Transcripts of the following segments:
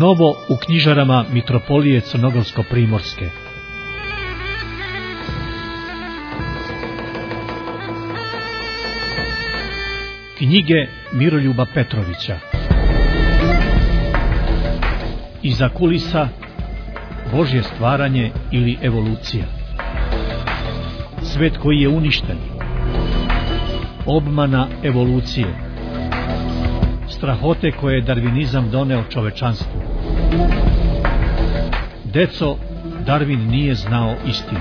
Novo u knjižarama Mitropolije Crnogorsko-primorske. Knjige Miroljuba Petrovića. Iza kulisa, Božje stvaranje ili evolucija. Svet koji je uništen. Obmana evolucije. Strahote koje je darvinizam doneo čovečanstvu. Deco, Darwin nije znao istinu.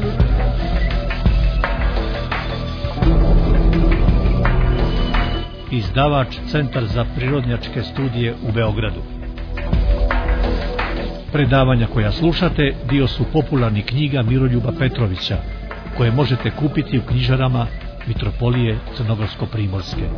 Izdavač Centar za prirodnjačke studije u Beogradu. Predavanja koja slušate dio su popularnih knjiga Miroljuba Petrovića, koje možete kupiti u knjižarama Mitropolije Crnogorsko-primorske.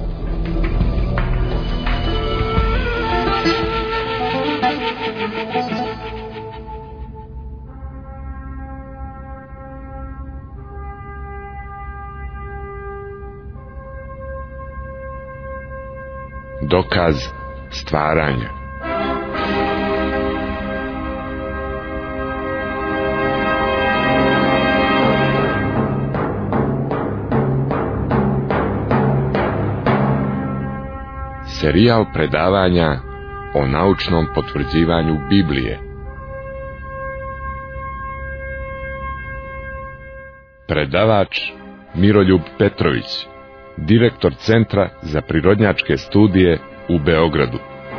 Dokaz stvaranja. Serijal predavanja o naučnom potvrđivanju Biblije. Predavač Miroljub Petrović, direktor Centra za prirodnjačke studije u Beogradu.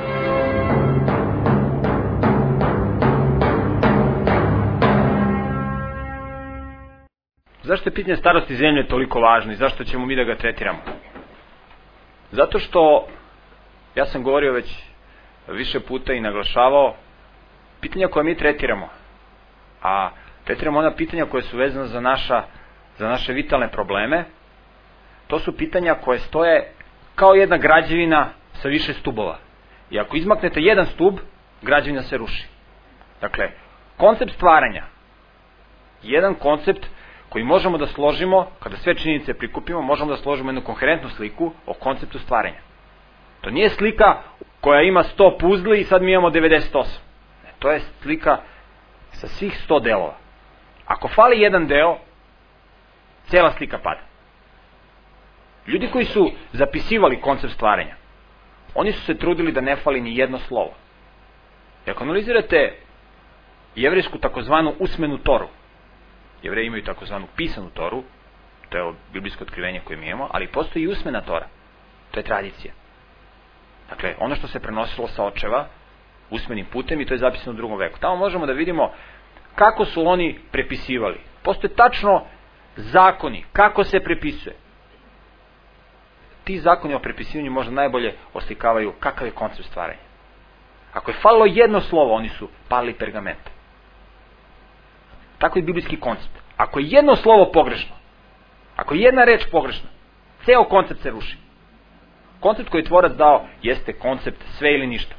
Zašto je pitanje starosti zemlje toliko važno i zašto ćemo mi da ga tretiramo? Zato što, ja sam govorio već više puta i naglašavao, pitanja koja mi tretiramo, a tretiramo ona pitanja koje su vezana za naše vitalne probleme, to su pitanja koje stoje kao jedna građevina sa više stubova. I ako izmaknete jedan stub, građevina se ruši. Dakle, koncept stvaranja, jedan koncept koji možemo da složimo, kada sve činjenice prikupimo, možemo da složimo jednu koherentnu sliku o konceptu stvaranja. To nije slika koja ima 100 puzli i sad mi imamo 98. Ne, to je slika sa svih 100 delova. Ako fali jedan deo, cela slika pada. Ljudi koji su zapisivali koncept stvaranja, oni su se trudili da ne fali ni jedno slovo. I ako analizirate jevrejsku takozvanu usmenu Toru, Jevreji imaju takozvanu pisanu Toru, to je biblijsko otkrivenje koje mi imamo, ali postoji i usmena Tora, to je tradicija. Dakle, ono što se prenosilo sa očeva usmenim putem i to je zapisano u 2. veku. Tamo možemo da vidimo kako su oni prepisivali. Postoje tačno zakoni, kako se prepisuje. Ti zakoni o prepisivanju možda najbolje oslikavaju kakav je koncept stvaranja. Ako je falilo jedno slovo, oni su palili pergament. Tako je biblijski koncept. Ako je jedno slovo pogrešno, ako je jedna reč pogrešna, ceo koncept se ruši. Koncept koji je tvorac dao jeste koncept sve ili ništa.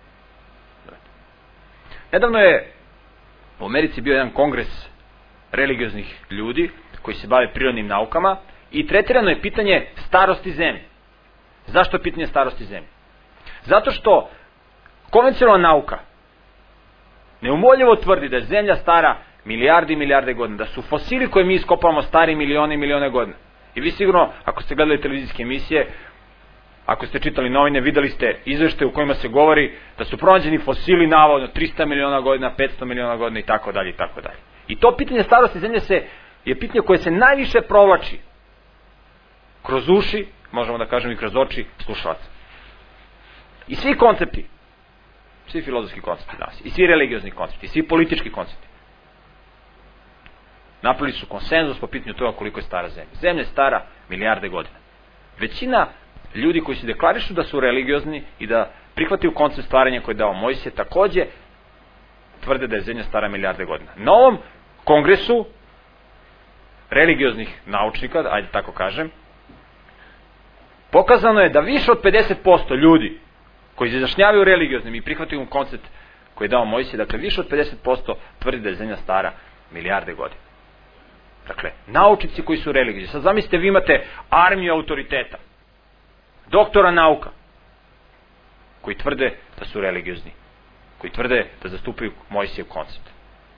Nedavno je u Americi bio jedan kongres religioznih ljudi koji se bave prirodnim naukama i tretirano je pitanje starosti zemlje. Zašto je pitanje starosti zemlje? Zato što konvencionalna nauka neumoljivo tvrdi da je zemlja stara milijarde i milijarde godina, da su fosili koje mi iskopavamo stari milione i milione godina. I vi sigurno, ako ste gledali televizijske emisije, ako ste čitali novine, videli ste izveštaje u kojima se govori da su pronađeni fosili navodno 300 miliona godina, 500 miliona godina i tako dalje i tako dalje. I to pitanje starosti zemlje je pitanje koje se najviše provlači kroz uši, možemo da kažemo i kroz oči slušalaca. I svi koncepti, svi filozofski koncepti danas, i svi religiozni koncepti, i svi politički koncepti, napravili su konsenzus po pitanju toga koliko je stara zemlja. Zemlja je stara milijarde godina. Većina ljudi koji se deklarišu da su religiozni i da prihvataju koncept stvaranja koji je dao Mojsije, takođe tvrde da je zemlja stara milijarde godina. Na ovom kongresu religioznih naučnika, ajde tako kažem, pokazano je da više od 50% ljudi koji se izjašnjavaju religioznim i prihvataju koncept koji je dao Mojsije, dakle više od 50% tvrdi da je zemlja stara milijarde godina. Dakle, naučnici koji su religiozni. Sad zamislite, vi imate armiju autoriteta, doktora nauka, koji tvrde da su religiozni. koji tvrde da zastupaju Mojsijev koncept.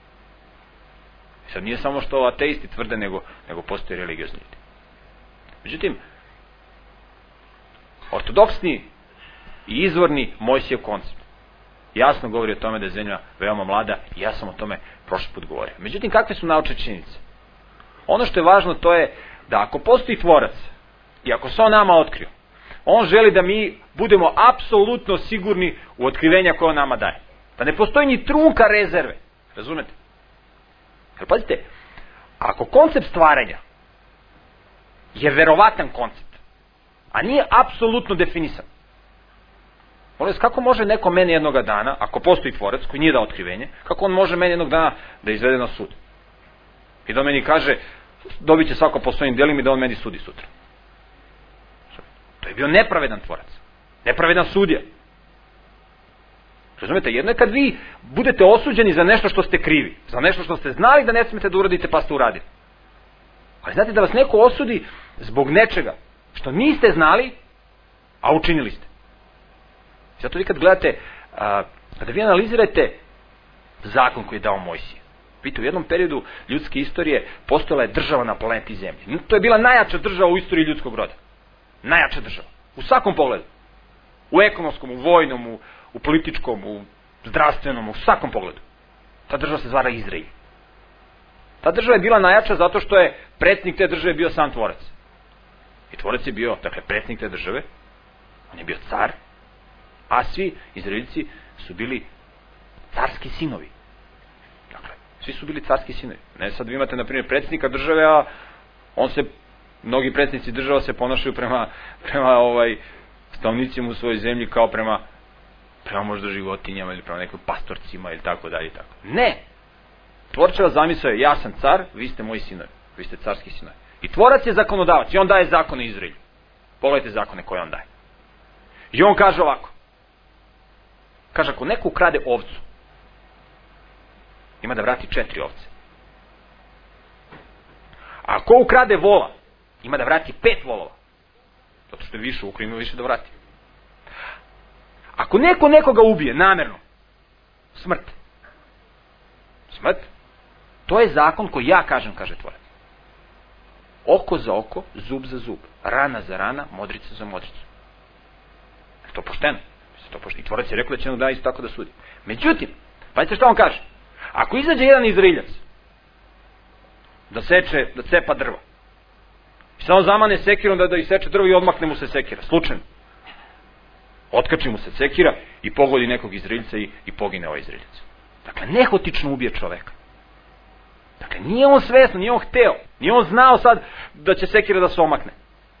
I sad nije samo što ateisti tvrde, nego postoje religiozni ljudi. Međutim, ortodoksni i izvorni Mojsijev koncept jasno govori o tome da je zemlja veoma mlada i ja sam o tome prošli put govorio. Međutim, kakve su naučne činjenice? Ono što je važno to je da ako postoji tvorac i ako se on nama otkrio, on želi da mi budemo apsolutno sigurni u otkrivenja koje on nama daje. Da ne postoji ni trunka rezerve. Razumete? Jer pazite, ako koncept stvaranja je verovatan koncept, a nije apsolutno definisan, molim vas, kako može neko meni jednoga dana, ako postoji tvorac koji nije dao otkrivenje, kako on može meni jednog dana da izvede na sud? I da meni kaže, dobit će svako po svojim djelima i da on meni sudi sutra. To je bio nepravedan tvorac. Nepravedan sudija. Razumete, jedno je kad vi budete osuđeni za nešto što ste krivi, za nešto što ste znali da ne smijete da uradite pa ste uradili. Ali znate da vas neko osudi zbog nečega što niste znali, a učinili ste. Zato vi kad gledate, kada vi analizirate zakon koji je dao Mojsije, vidite, u jednom periodu ljudske istorije postojala je država na planeti Zemlji. To je bila najjača država u istoriji ljudskog roda. Najjača država. U svakom pogledu. U ekonomskom, u vojnom, u političkom, u zdravstvenom, u svakom pogledu. Ta država se zvala Izrael. Ta država je bila najjača zato što je predsjednik te države bio sam tvorac. I tvorac je bio, dakle, predsjednik te države, on je bio car, a svi Izraelci su bili carski sinovi. Dakle, svi su bili carski sinovi. Ne, sad vi imate, na primjer, predsjednika države, a mnogi predsjednici država se ponašaju prema stanovnicima u svojoj zemlji kao prema možda životinjama ili prema nekim pastorcima ili tako dalje i tako. Ne! Tvorčeva zamisao je, ja sam car, vi ste moji sinovi, vi ste carski sinovi. I tvorac je zakonodavac i on daje zakone Izraelju. Pogledajte zakone koje on daje. I on kaže ovako. Kaže, ako neko ukrade ovcu, ima da vrati 4 ovce. A ako ukrade vola, ima da vrati 5 volova. Zato što je više ukrao, ima više da vrati. Ako neko nekoga ubije namerno, smrt. Smrt. To je zakon koji ja kažem, kaže tvorac. Oko za oko, zub za zub, rana za rana, modrica za modricu. Je to pošteno? I tvorac je rekao da će jednog dana isto tako da sudi. Međutim, pazite što on kaže. Ako izađe jedan Izraeljac da cepa drvo, i samo zamane sekirom da iseče drvo i odmakne mu se sekira, slučajno. Otkači mu se sekira i pogodi nekog Izraelca i pogine ovaj Izraeljac. Dakle, nehotično ubije čoveka. Dakle, nije on svesno, nije on hteo, nije on znao sad da će sekira da se omakne.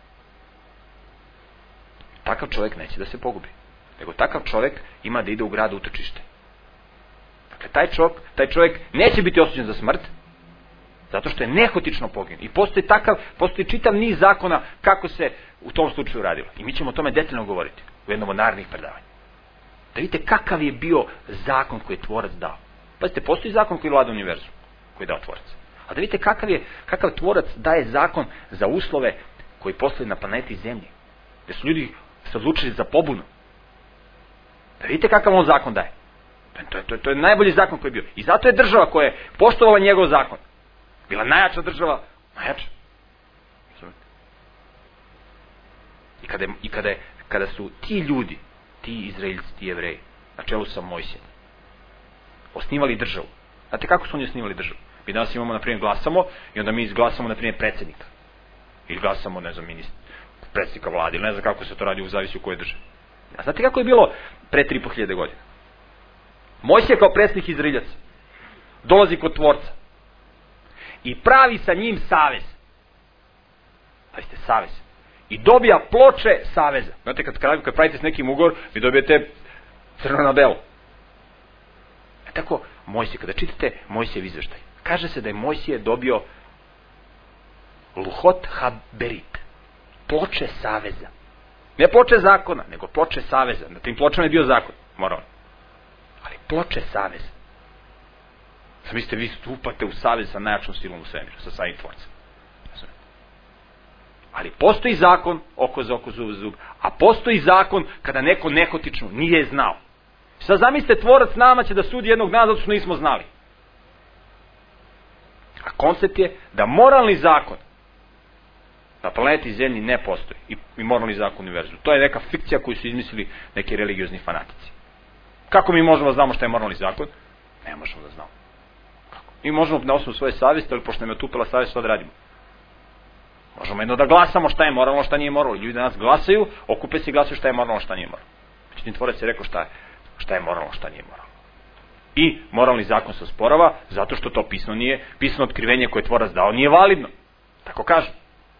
Takav čovek neće da se pogubi. Nego takav čovek ima da ide u grad utočište. Dakle, taj čovek neće biti osuđen za smrt, zato što je nehotično poginuo. I postoji čitav niz zakona kako se u tom slučaju radilo. I mi ćemo o tome detaljno govoriti u jednom od narednih predavanja. Da vidite kakav je bio zakon koji je tvorac dao. Pazite, postoji zakon koji vlada univerzum, koji je dao tvorac. A da vidite kakav tvorac daje zakon za uslove koji postoje na planeti Zemlji. Gde su ljudi se odlučili za pobunu. Da vidite kakav on zakon daje. To je najbolji zakon koji je bio. I zato je država koja je poštovala njegov zakon bila najjača država, najjača. I kada su ti ljudi, ti Izraelci, ti Jevreji, na čelu sa Mojsijem, osnivali državu. Znate kako su oni osnivali državu? Mi danas imamo, na primjer, glasamo i onda mi izglasamo, na primjer, predsjednika. Ili glasamo, ne znam, predsjednika vlade, ili ne znam kako se to radi u zavisi u kojoj državi. A znate kako je bilo pre 3.500 godina? Mojsije kao predsjednik Izraeljaca dolazi kod tvorca i pravi sa njim savez. Pazite, savez. I dobija ploče saveza. Znate, kad pravite s nekim ugovor, vi dobijete crno na belo. Tako, Mojsije, kada čitate Mojsijev izveštaj, kaže se da je Mojsije dobio Luhot Haberit, ploče saveza. Ne ploče zakona, nego ploče saveza. Na tim pločama je bio zakon, moralno. Ali ploče saveza. Zamislite, vi stupate u savez sa najjačom silom u svemiru, sa samim tvorcem. Ali postoji zakon, oko za oko, zub za zub, a postoji zakon kada neko nehotično nije znao. Sad zamislite, tvorac nama će da sudi jednog dana zato što nismo znali. A koncept je da moralni zakon na planeti Zemlji ne postoji i moralni zakon univerzumu. To je neka fikcija koju su izmislili neki religiozni fanatici. Kako mi možemo da znamo šta je moralni zakon? Ne možemo da znamo. Kako? Mi možemo na osnovu svoje savjesti, ali pošto nam je otupila savjest, što da radimo? Možemo jedno da glasamo šta je moralno, šta nije moralno. Ljudi danas glasaju, okupe se i glasaju šta je moralno, šta nije moralno. Međutim, tvorac je rekao šta je moralno, šta nije moralno. I moralni zakon se osporava zato što to pisano otkrivenje koje je tvorac dao nije validno. Tako kažu.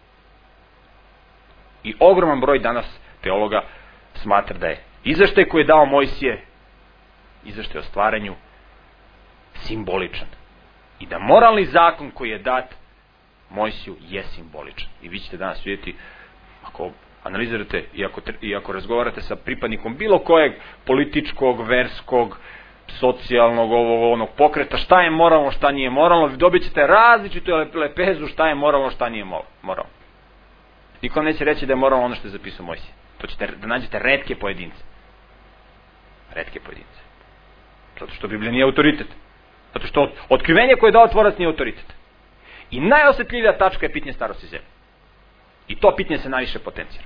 I ogroman broj danas teologa smatra da je izveštaj koji je dao Mojsije, izveštaj o stvaranju, simboličan. I da moralni zakon koji je dat Mojsiju je simboličan. I vi ćete danas vidjeti, ako analizirate i ako razgovarate sa pripadnikom bilo kojeg političkog, verskog, socijalnog, onog pokreta, šta je moralno, šta nije moralno, dobit ćete različitu lepezu šta je moralno, šta nije moralno. Niko neće reći da je moralno ono što je zapisao Mojsije. To ćete da nađete retke pojedince. Retke pojedince. Zato što Biblija nije autoritet. Zato što otkrivenje koje je dao tvorac nije autoritet. I najosjetljivija tačka je pitanje starosti zemlje. I to pitanje se najviše potencira.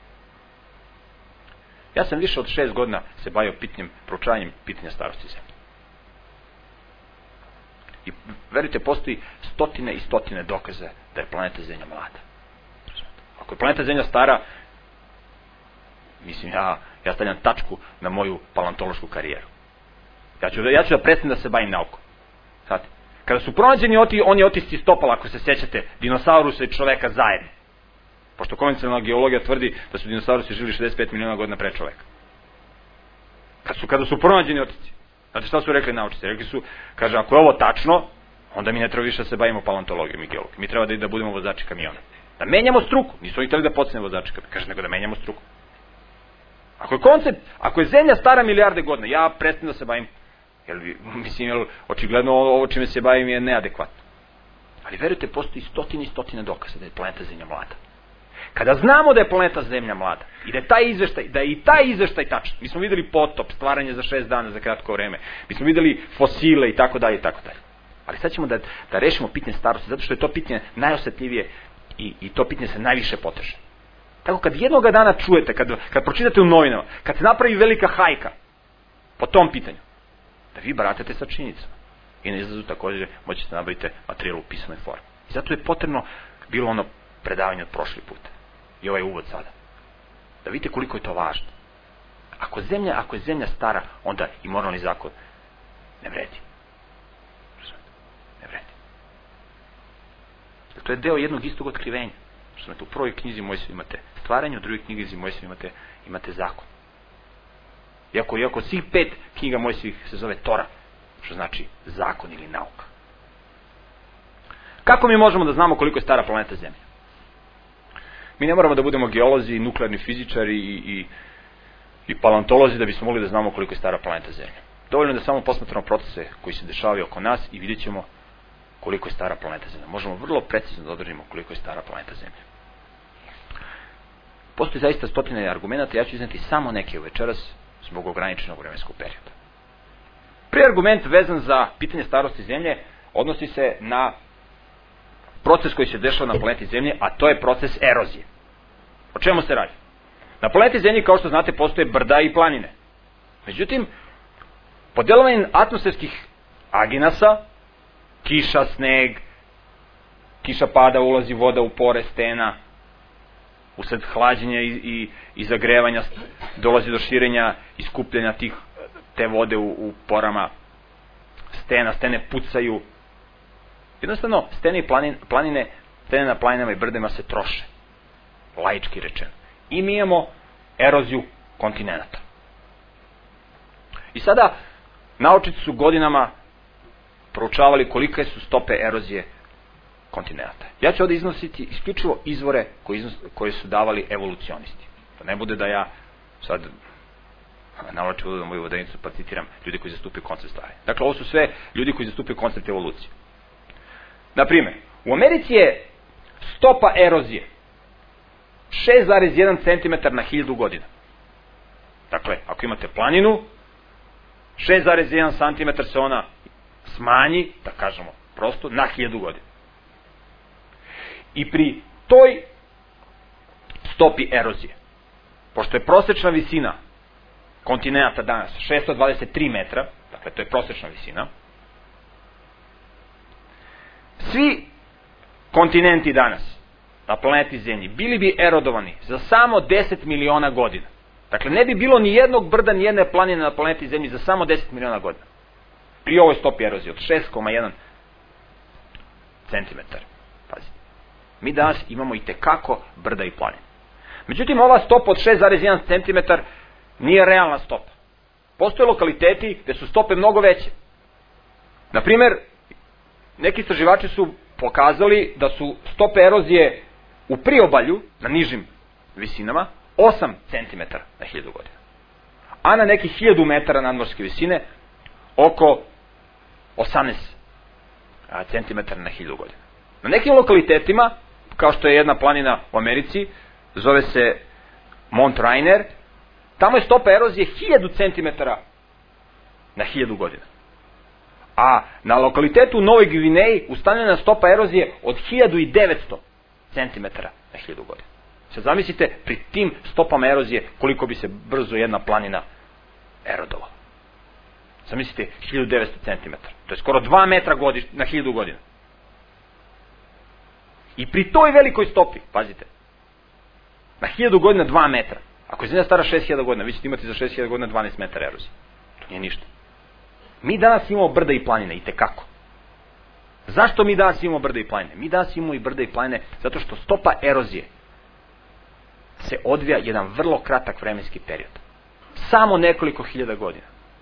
Ja sam više od 6 godina se bavio proučavanjem pitanja starosti zemlje. I verujte, postoji stotine i stotine dokaza da je planeta Zemlja mlada. Ako je planeta Zemlja stara, mislim, ja stavljam tačku na moju paleontološku karijeru. Ja ću da prestanem da se bavim naukom. Znate, kada su pronađeni oni otisci stopala, ako se sjećate, dinosaurusa i čoveka zajedno. Pošto konvencionalna geologija tvrdi da su dinosaurusi žili 65 miliona godina pre čoveka. Kada su pronađeni otisci. Znate šta su rekli naučnici? Rekli su, kaže, ako je ovo tačno, onda mi ne treba više da se bavimo paleontologijom i geologijom. Mi treba da budemo vozači kamiona. Da menjamo struku. Nisu oni htjeli da počnemo vozači kamiona. Kaže, nego da menjamo struku. Ako je Zemlja stara milijarde godina, ja prestanem da se bavim. Očigledno ovo čime se bavim je neadekvatno. Ali verujte, postoji stotine i stotine dokaza da je planeta Zemlja mlada. Kada znamo da je planeta Zemlja mlada i da je i taj izveštaj tačan, mi smo videli potop, stvaranje za 6 dana za kratko vreme, mi smo videli fosile i tako dalje i tako dalje. Ali sad ćemo da rešimo pitanje starosti, zato što je to pitanje najosjetljivije i to pitanje se najviše poteže. Tako kad jednoga dana čujete, kad pročitate u novinama, kad se napravi velika hajka po tom pitanju, da vi baratate sa činjenicama. I na izlazu također moćete nabaviti materijal u pisanoj formi. I zato je potrebno bilo ono predavanje od prošli put. I ovaj uvod sada. Da vidite koliko je to važno. Ako je Zemlja stara, onda i moralni zakon ne vredi. Ne vredi. To je deo jednog istog otkrivenja. Što u prvoj knjizi Mojsije imate stvaranje, u drugoj knjizi Mojsije imate zakon. Iako svih 5 knjiga Mojsijih se zove Tora, što znači zakon ili nauka. Kako mi možemo da znamo koliko je stara planeta Zemlja? Mi ne moramo da budemo geolozi, nuklearni fizičari i paleontolozi da bismo mogli da znamo koliko je stara planeta Zemlja. Dovoljno da samo posmatramo procese koji se dešavaju oko nas i vidjet ćemo koliko je stara planeta Zemlja. Možemo vrlo precizno da odredimo koliko je stara planeta Zemlja. Postoji zaista stotine argumenta, ja ću izneti samo neke večeras zbog ograničenog vremenskog perioda. Prvi argument vezan za pitanje starosti Zemlje odnosi se na proces koji se dešava na planeti Zemlje, a to je proces erozije. O čemu se radi? Na planeti Zemlji, kao što znate, postoje brda i planine. Međutim, pod delovanjem atmosferskih agenasa, kiša, sneg, kiša pada, ulazi voda u pore stena, usled hlađenja i zagrevanja dolazi do širenja i skupljanja te vode u porama stene pucaju. Jednostavno, stene na planinama i brdima se troše, laički rečeno. I mi imamo eroziju kontinenta. I sada, naučnici su godinama proučavali kolike su stope erozije kontinenta. Ja ću ovdje iznositi isključivo izvore koje su davali evolucionisti. Da ne bude da ja sad navlačim na moju vodenicu pa citiram ljudi koji zastupaju koncept stvari. Dakle, ovo su sve ljudi koji zastupaju koncept evolucije. Naprimjer, u Americi je stopa erozije 6,1 cm na 1000 godina. Dakle, ako imate planinu, 6,1 cm se ona smanji, da kažemo prosto, na 1000 godina. I pri toj stopi erozije, pošto je prosečna visina kontinenta danas 623 metra, dakle to je prosečna visina, svi kontinenti danas na planeti Zemlji bili bi erodovani za samo 10 miliona godina. Dakle, ne bi bilo ni jednog brda, ni jedne planine na planeti Zemlji za samo 10 miliona godina. Pri ovoj stopi erozije od 6,1 cm. Pazite. Mi danas imamo i tekako brda i planine. Međutim, ova stopa od 6,1 cm nije realna stopa. Postoje lokaliteti gde su stope mnogo veće. Naprimer, neki istraživači su pokazali da su stope erozije u priobalju, na nižim visinama, 8 cm na 1000 godina. A na nekih 1000 metara nadmorske visine oko 18 cm na 1000 godina. Na nekim lokalitetima, kao što je jedna planina u Americi, zove se Mont Rainier, tamo je stopa erozije 1000 cm na 1000 godina. A na lokalitetu u Novoj Gvineji ustanovljena stopa erozije od 1900 cm na 1000 godina. Sad zamislite pri tim stopama erozije koliko bi se brzo jedna planina erodovala. Zamislite 1900 cm. To je skoro 2 metra na 1000 godina. I pri toj velikoj stopi, pazite, na 1000 godina 2 metra. Ako je zemlja stara 6000 godina, vi ćete imati za 6000 godina 12 metara erozije. To nije ništa. Mi danas imamo brda i planine, i tekako. Zašto mi danas imamo brda i planine? Mi danas imamo i brda i planine zato što stopa erozije se odvija jedan vrlo kratak vremenski period. Samo nekoliko hiljada godina.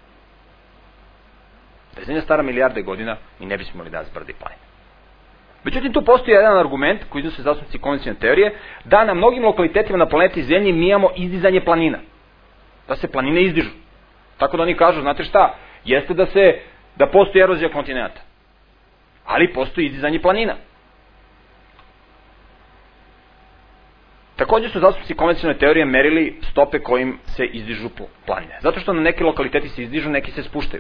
Da je zemlja stara milijarde godina, mi ne bismo imali danas brda i planine. Međutim, tu postoji jedan argument koji iznose zastupnici konvencionalne teorije, da na mnogim lokalitetima na planeti Zemlji mi imamo izdizanje planina. Da se planine izdižu. Tako da oni kažu, znate šta, jeste da postoji erozija kontinenta, ali postoji izdizanje planina. Također su zastupnici konvencionalne teorije merili stope kojim se izdižu planine. Zato što na neki lokaliteti se izdižu, neki se spuštaju.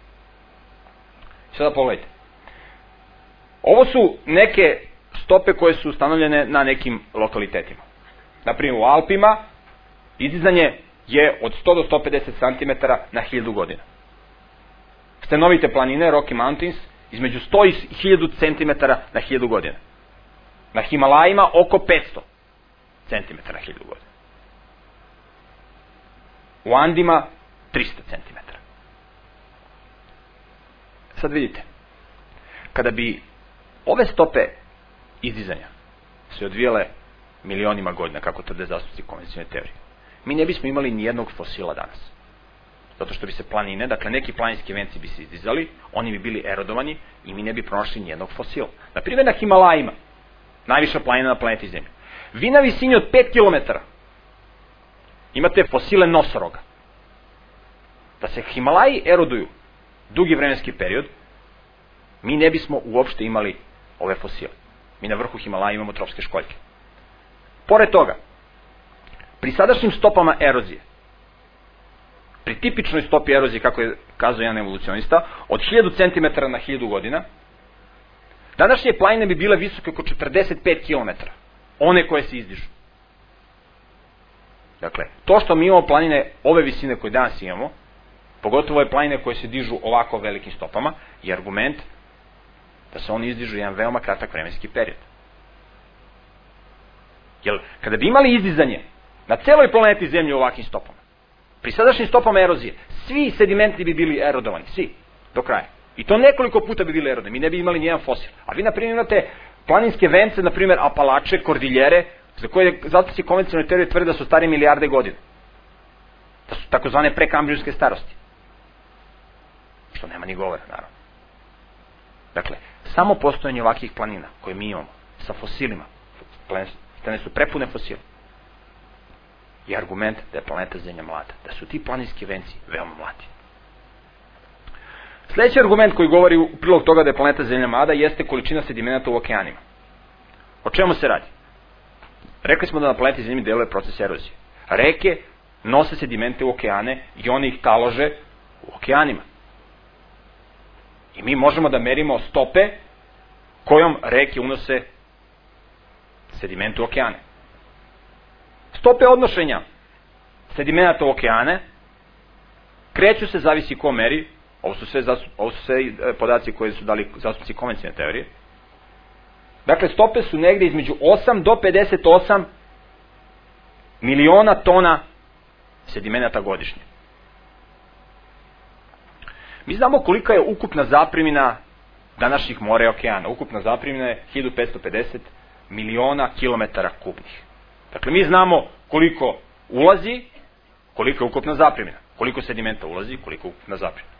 Sada pogledajte. Ovo su neke stope koje su ustanovljene na nekim lokalitetima. Naprimjer, u Alpima izdizanje je od 100 do 150 cm na 1000 godina. Stenovite planine, Rocky Mountains, između 100 i 1000 cm na 1000 godina. Na Himalajima oko 500 cm na 1000 godina. U Andima 300 cm. Sad vidite, kada bi ove stope izdizanja se odvijale milionima godina, kako tvrde zastupnici konvencionalne teorije, mi ne bismo imali ni jednog fosila danas. Zato što bi se planine, dakle neki planinski venci bi se izdizali, oni bi bili erodovani i mi ne bi pronašli ni jednog fosila. Naprimjer, na Himalajima, najviša planina na planeti Zemlji, vi na visini od 5 km imate fosile nosoroga. Da se Himalaji eroduju dugi vremenski period, mi ne bismo uopšte imali ove fosile. Mi na vrhu Himalaja imamo tropske školjke. Pored toga, pri sadašnjim stopama erozije, pri tipičnoj stopi erozije, kako je kazao jedan evolucionista, od 1000 cm na 1000 godina, današnje planine bi bile visoke oko 45 km. One koje se izdižu. Dakle, to što mi imamo planine ove visine koje danas imamo, pogotovo je planine koje se dižu ovako velikim stopama, je argument da se oni izdižu jedan veoma kratak vremenski period. Jer kada bi imali izdizanje na celoj planeti Zemlji u ovakvim stopama, pri sadašnjim stopama erozije, svi sedimenti bi bili erodovani, svi, do kraja. I to nekoliko puta bi bili erodovani, mi ne bi imali nijedan fosil. A vi, na primjer, imate planinske vence, na primjer Apalače, Kordiljere, za koje zastupnici konvencionalne teorije tvrde da su stari milijarde godina. Da su takozvane prekambrijske starosti. Što nema ni govora, naravno. Dakle, samo postojanje ovakvih planina koje mi imamo sa fosilima, planine su prepune fosila, je argument da je planeta Zemlja mlada, da su ti planinski venci veoma mladi. Sljedeći argument koji govori u prilog toga da je planeta Zemlja mlada jeste količina sedimenata u okeanima. O čemu se radi? Rekli smo da na planeti Zemlji deluje proces erozije. Reke nose sedimente u okeane i oni ih talože u okeanima. I mi možemo da merimo stope kojom reke unose sediment u okeane. Stope odnošenja sedimenata u okeane kreću se, zavisi ko meri. Ovo su sve podaci koje su dali zastupnici konvencionalne teorije. Dakle, stope su negde između 8 do 58 miliona tona sedimenata godišnje. Mi znamo kolika je ukupna zaprimina današnjih mora i okeana. Ukupna zaprimina je 1550 miliona kilometara kubnih. Dakle, mi znamo koliko ulazi, koliko je ukupna zaprimina. Koliko sedimenta ulazi, koliko je ukupna zaprimina.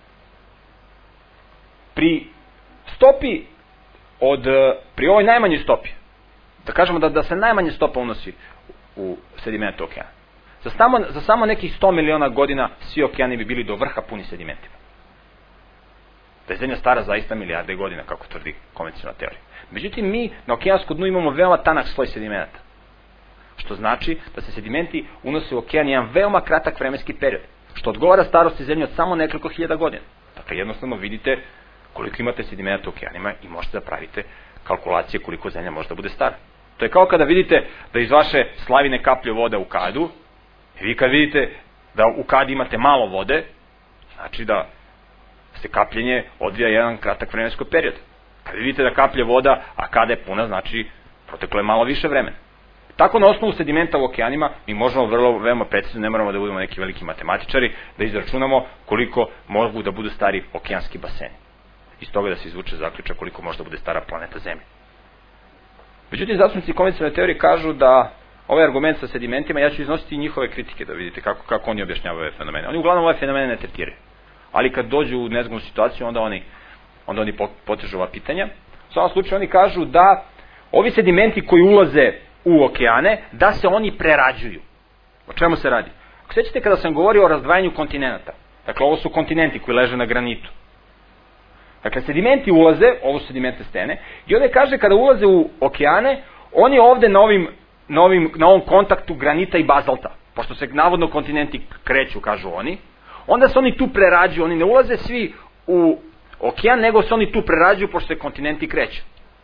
Pri ovoj najmanjoj stopi, da kažemo da se najmanje stopa unosi u sedimenta okeana, za samo nekih 100 miliona godina svi okeani bi bili do vrha puni sedimentima. Da je zemlja stara zaista milijarde godina, kako tvrdi konvencionalna teorija. Međutim, mi na okeanskom dnu imamo veoma tanak sloj sedimenata. Što znači da se sedimenti unose u okean jedan veoma kratak vremenski period. Što odgovara starosti zemlje od samo nekoliko hiljada godina. Dakle, jednostavno vidite koliko imate sedimenata u okeanima i možete da pravite kalkulacije koliko zemlja može da bude stara. To je kao kada vidite da iz vaše slavine kaplje voda u kadu, i vi kad vidite da u kadi imate malo vode, znači da se kapljenje odvija jedan kratak vremenski period. Kad vidite da kaplje voda, a kada je puna, znači proteklo je malo više vremena. Tako na osnovu sedimenta u okeanima mi možemo veoma precizno, ne moramo da budemo neki veliki matematičari, da izračunamo koliko mogu da budu stari okeanski baseni. Iz toga da se izvuče zaključak koliko može da bude stara planeta Zemlja. Međutim, zastupnici konvencionalne teorije kažu da ovaj argument sa sedimentima, ja ću iznositi njihove kritike da vidite kako oni objašnjavaju ove fenomene. Oni uglavnom ove fenomene ne tretiraju. Ali kad dođu u nezgodnu situaciju, onda oni potežu ova pitanja. U svakom slučaju oni kažu da ovi sedimenti koji ulaze u okeane, da se oni prerađuju. O čemu se radi? Ako sećate kada sam govorio o razdvajanju kontinenta, dakle ovo su kontinenti koji leže na granitu. Dakle, sedimenti ulaze, ovo su sedimente stene, i ovdje kaže kada ulaze u okeane, oni ovde na ovom kontaktu granita i bazalta, pošto se navodno kontinenti kreću, kažu oni, onda se oni tu prerađuju, oni ne ulaze svi u okean, nego se oni tu prerađuju pošto se kontinenti kreću.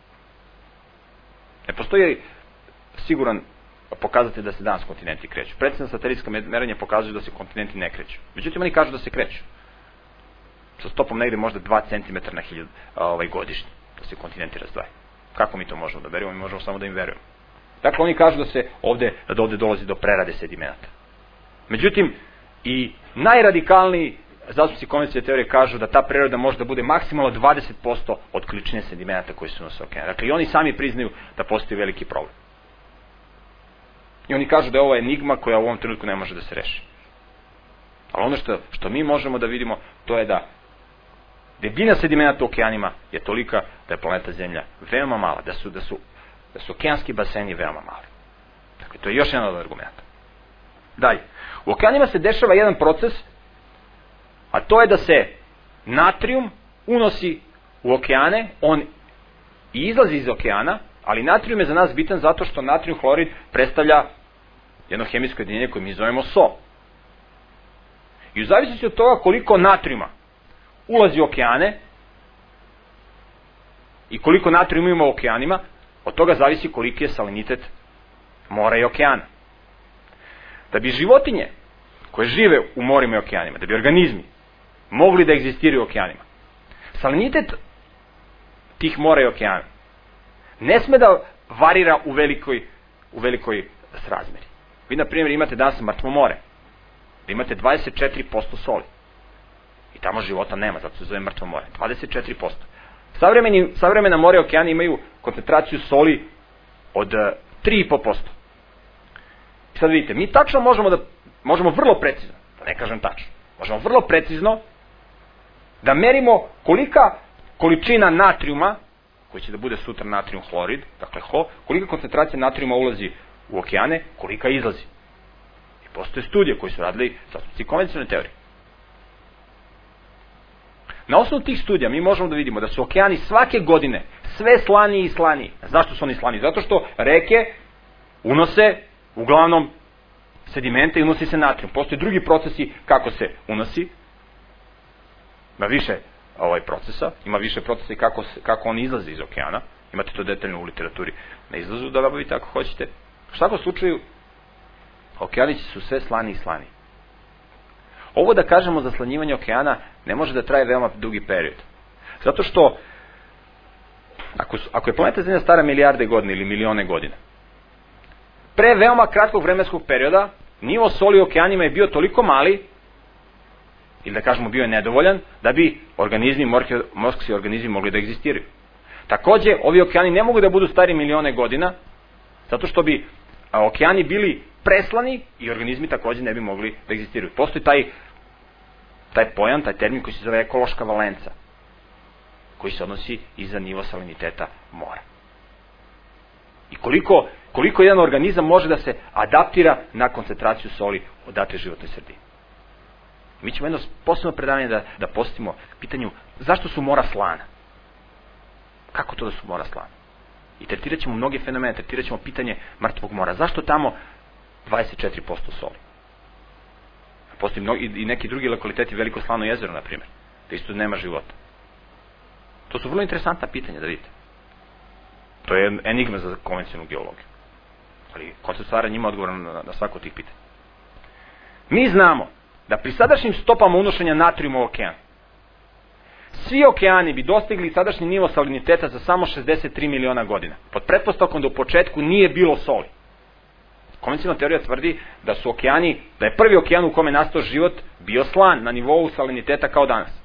Ne postoji siguran pokazatelj da se danas kontinenti kreću. Precizna satelitska merenja pokazuju da se kontinenti ne kreću. Međutim, oni kažu da se kreću. Sa stopom negde možda 2 cm na 1000 godišnje, da se kontinenti razdvajaju. Kako mi to možemo da verujemo? Mi možemo samo da im verujemo. Dakle, oni kažu da ovde dolazi do prerade sedimenata. Međutim, i najradikalniji zastupnici konvencionalne teorije kažu da ta prerada može da bude maksimalno 20% od količine sedimenata koji su unose u okean. Dakle, i oni sami priznaju da postoji veliki problem. I oni kažu da je ovo enigma koja u ovom trenutku ne može da se reši. Ali ono što mi možemo da vidimo, to je da debljina sedimenata u okeanima je tolika da je planeta Zemlja veoma mala, da su okeanski baseni veoma mali. Dakle, to je još jedan od argumenta. Dalje, u okeanima se dešava jedan proces, a to je da se natrijum unosi u okeane, on izlazi iz okeana, ali natrijum je za nas bitan zato što natrijum hlorid predstavlja jedno hemijsko jedinjenje koje mi zovemo so. I u zavisnosti od toga koliko natrijuma ulazi u okeane i koliko natrijuma ima u okeanima, od toga zavisi koliki je salinitet mora i okeana. Da bi životinje koje žive u morima i okeanima, da bi organizmi mogli da egzistiraju u okeanima, salinitet tih mora i okeana ne sme da varira u velikoj srazmeri. Vi, na primjer, imate danas mrtvo more, da imate 24% soli. I tamo života nema, zato se zove mrtvo more. 24%. Savremena more i okeani imaju koncentraciju soli od 3,5%. I sad vidite, mi tačno možemo vrlo precizno, da ne kažem tačno, možemo vrlo precizno da merimo kolika količina natrijuma, koji će da bude sutra natrijum hlorid, dakle kolika koncentracija natrijuma ulazi u okeane, kolika izlazi. I postoje studije koji su radili zastupnici konvencionalne teorije. Na osnovu tih studija mi možemo da vidimo da su okeani svake godine sve slaniji i slaniji. Zašto su oni slaniji? Zato što reke unose uglavnom sedimente i unosi se natrijum. Postoje drugi procesi kako se unosi Ima više procesa, ima više procesa i kako on izlazi iz okeana. Imate to detaljno u literaturi na izlazu, da nabavite ako hoćete. U svakom slučaju, okeanići su sve slani i slani. Ovo da kažemo zaslanjivanje okeana ne može da traje veoma dugi period. Zato što, ako je planeta Zemlja stara milijarde godina ili milione godina, pre veoma kratkog vremenskog perioda, nivo soli u okeanima je bio toliko mali, ili da kažemo bio je nedovoljan, da bi morski organizmi mogli da egzistiraju. Takođe, ovi okeani ne mogu da budu stari milione godina, zato što bi okeani bili preslani i organizmi takođe ne bi mogli da egzistiraju. Postoji taj pojam, taj termin koji se zove ekološka valenca, koji se odnosi i za nivo saliniteta mora. I koliko jedan organizam može da se adaptira na koncentraciju soli u datoj životnoj sredini. Mi ćemo jedno posebno predavanje da posvetimo pitanju zašto su mora slana. Kako to da su mora slana? I tretirat ćemo mnoge fenomene, tretirat ćemo pitanje mrtvog mora. Zašto tamo 24% soli? Postoji i neki drugi lokaliteti, Veliko slano jezero, na primjer, da isto nema života. To su vrlo interesantna pitanja, da vidite. To je enigma za konvencionalnu geologiju. Ali koncept stvara njima odgovor na svako od tih pitanja. Mi znamo da pri sadašnjim stopama unošenja natrijuma u okean, svi okeani bi dostigli sadašnji nivo saliniteta za samo 63 miliona godina. Pod pretpostavkom da u početku nije bilo soli. Konvencionalna teorija tvrdi da je prvi okean u kome nastao život bio slan na nivou saliniteta kao danas.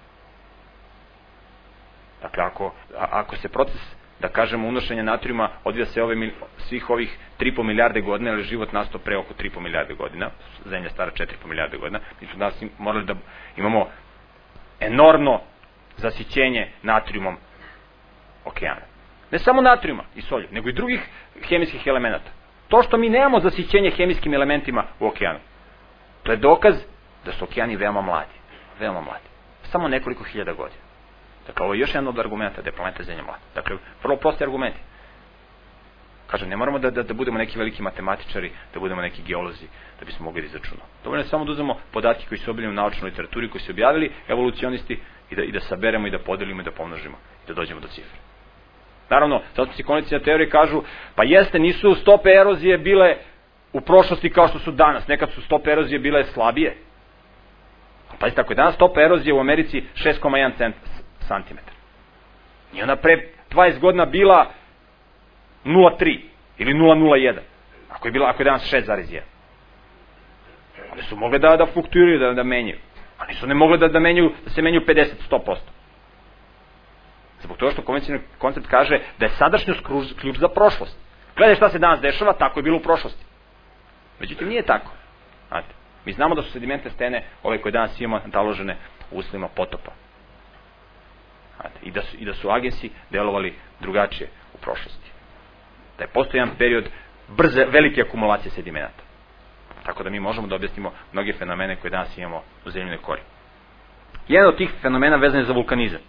Dakle, ako se proces, da kažemo, unošenja natrijuma odvija se svih ovih 3,5 milijarde godina, ali život nastao pre oko 3,5 milijarde godina, Zemlja stara 4,5 milijarde godina, mi smo danas morali da imamo enormno zasićenje natrijumom okeana. Ne samo natrijuma i solju, nego i drugih hemijskih elemenata. To što mi nemamo zasićenje hemijskim elementima u okeanu, to je dokaz da su okeani veoma mladi. Veoma mladi. Samo nekoliko hiljada godina. Dakle, ovo je još jedan od argumenta da je planeta Zemlja mlada. Dakle, vrlo prosti argumenti. Kažem, ne moramo da budemo neki veliki matematičari, da budemo neki geolozi, da bismo mogli da izračunamo. Dovoljno je samo da uzmemo podatke koji su objavljeni u naučnoj literaturi, koji su objavili evolucionisti i da saberemo i da podelimo i da pomnožimo i da dođemo do cifre. Naravno, zato konvencionalne teorije kažu, pa jeste, nisu stope erozije bile u prošlosti kao što su danas. Nekad su stope erozije bile slabije. Pazite, ako je danas stopa erozije u Americi 6,1 centimetar. I ona pre 20 godina bila 0,3 ili 0,01. Ako je danas 6,1. One su mogle da fluktuiraju, da menjaju. A nisu ne mogle da se menjaju 50-100%. Zbog toga što konvencionalni koncept kaže da je sadašnjost ključ za prošlost. Gledaj šta se danas dešava, tako je bilo u prošlosti. Međutim, nije tako. Znate, mi znamo da su sedimentne stene, ove koje danas imamo, nataložene u uslovima potopa. Znate, i da su agensi delovali drugačije u prošlosti. Da je postoji jedan period brze, velike akumulacije sedimenata. Tako da mi možemo da objasnimo mnoge fenomene koje danas imamo u zemljinoj kori. Jedan od tih fenomena vezan je za vulkanizam.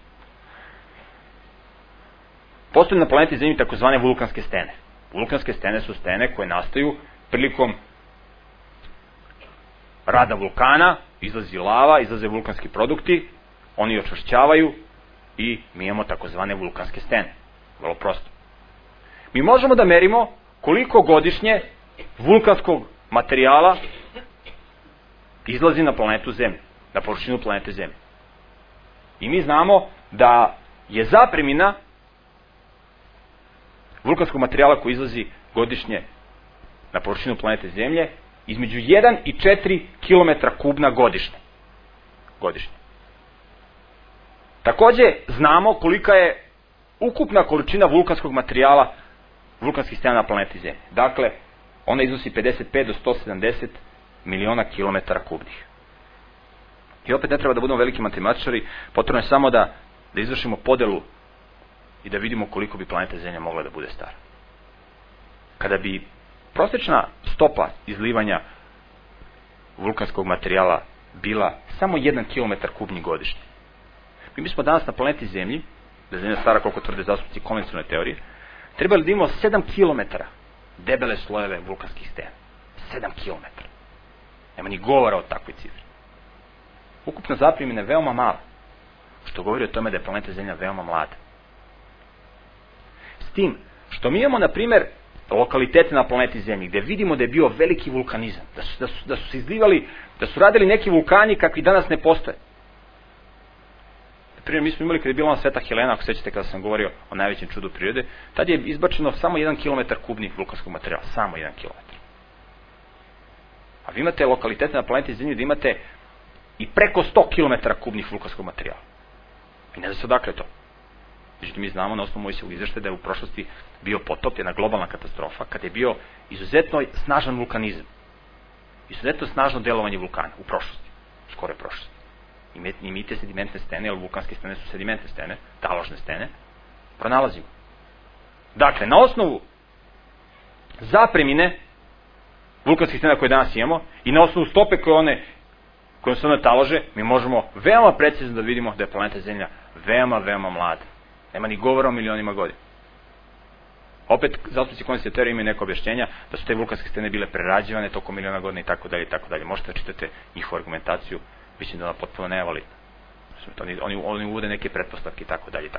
Postoji na planeti Zemlji takozvane vulkanske stene. Vulkanske stene su stene koje nastaju prilikom rada vulkana, izlazi lava, izlaze vulkanski produkti, oni očvršćavaju i mi imamo takozvane vulkanske stene. Vrlo prosto. Mi možemo da merimo koliko godišnje vulkanskog materijala izlazi na planetu Zemlju, na površinu planete Zemlje. I mi znamo da je zapremina vulkanskog materijala koji izlazi godišnje na površinu planete Zemlje između 1 i 4 km kubna godišnje. Takođe, znamo kolika je ukupna količina vulkanskog materijala, vulkanskih stena na planeti Zemlje. Dakle, ona iznosi 55 do 170 miliona kilometara kubnih. I opet ne treba da budemo veliki matematičari, potrebno je samo da izvršimo podelu i da vidimo koliko bi planeta Zemlja mogla da bude stara. Kada bi prosječna stopa izlivanja vulkanskog materijala bila samo 1 km kubni godišnje, mi bismo danas na planeti Zemlji, da je Zemlja stara koliko tvrde zastupnici konvencionalne teorije, trebali da imamo 7 km debele slojeve vulkanskih stena. 7 km. Nema ni govora o takvoj cifri. Ukupna zapremina je veoma mala. što govori o tome da je planeta Zemlja veoma mlada. S tim, što mi imamo, na primjer, lokalitete na planeti Zemlji, gdje vidimo da je bio veliki vulkanizam, da su se izlivali, da su radili neki vulkani kakvi danas ne postoje. Na primjer, mi smo imali kada je bila Sveta Helena, ako sećate kada sam govorio o najvećem čudu prirode, tad je izbačeno samo 1 km kubnih vulkanskog materijala, samo 1 km. A vi imate lokalitete na planeti Zemlji gdje imate i preko 100 km kubnih vulkanskog materijala. I ne zna se odakle to. Međutim, mi znamo na osnovu Mojsijevog izveštaja da je u prošlosti bio potop, jedna globalna katastrofa, kada je bio izuzetno snažan vulkanizam. Izuzetno snažno delovanje vulkana u prošlosti, skore prošlosti. I mi te sedimentne stene, jer vulkanske stene su sedimentne stene, taložne stene, pronalazimo. Dakle, na osnovu zapremine vulkanskih stena koje danas imamo i na osnovu stope koje se one talože, mi možemo veoma precizno da vidimo da je planeta Zemlja veoma, veoma mlada. Nema ni govora o milionima godina. Opet, zastupnici konjske teorije imaju neko objašnjenja da su te vulkanske stene bile prerađivane tokom miliona godina i tako dalje. Možete da čitate njihovu argumentaciju, mislim da ona potpuno nevalidna. Oni uvode neke pretpostavke i tako dalje.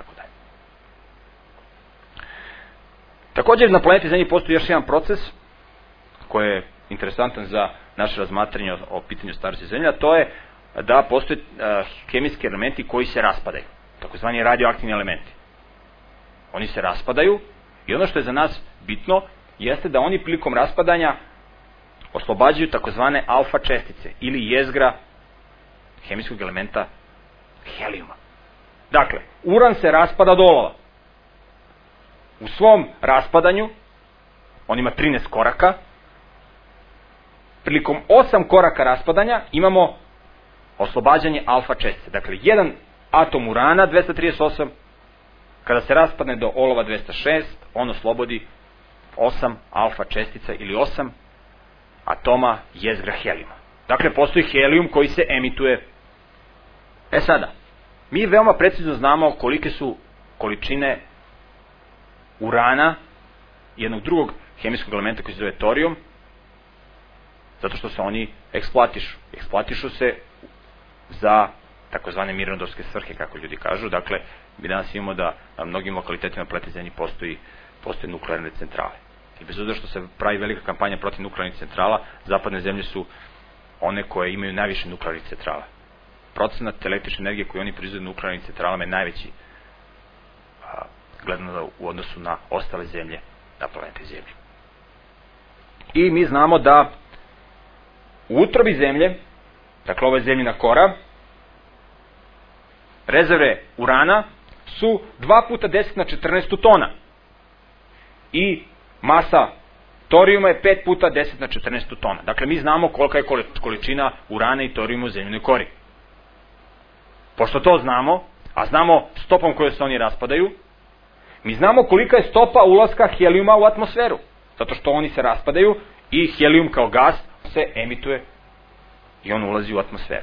Također, na planeti Zemlji postoji još jedan proces koji je interesantan za naše razmatranje o pitanju starosti Zemlje, a to je da postoje hemijski elementi koji se raspadaju, takozvani radioaktivni elementi. Oni se raspadaju i ono što je za nas bitno jeste da oni prilikom raspadanja oslobađaju takozvane alfa čestice ili jezgra hemijskog elementa helijuma. Dakle, uran se raspada do olova. U svom raspadanju, on ima 13 koraka, prilikom 8 koraka raspadanja imamo oslobađanje alfa čestice. Dakle, jedan atom urana 238, kada se raspadne do olova 206, on oslobodi 8 alfa čestica ili 8 atoma jezgra helijuma. Dakle, postoji helijum koji se emituje. Sada, mi veoma precizno znamo kolike su količine urana, jednog drugog hemijskog elementa koji se zove torijum, zato što se oni eksploatišu. Eksploatišu se za takozvane mirnodopske svrhe, kako ljudi kažu. Dakle, mi danas imamo da na mnogim lokalitetima na planeti Zemlji postoje nuklearne centrale. I bez obzira što se pravi velika kampanja protiv nuklearnih centrala, zapadne zemlje su one koje imaju najviše nuklearnih centrala. Procenat električne energije koju oni proizvode nuklearnim centralama je najveći, gledano u odnosu na ostale zemlje na planeti Zemlji. I mi znamo da u utrobi Zemlje, dakle ovo je Zemljina kora, rezerve urana su 2 puta 10 na 14 tona. I masa torijuma je 5 puta 10 na 14 tona. Dakle, mi znamo kolika je količina urana i torijuma u zemljinoj kori. Pošto to znamo, a znamo stopom kojoj se oni raspadaju, mi znamo kolika je stopa ulaska helijuma u atmosferu. Zato što oni se raspadaju i helijum kao gas se emituje i on ulazi u atmosferu.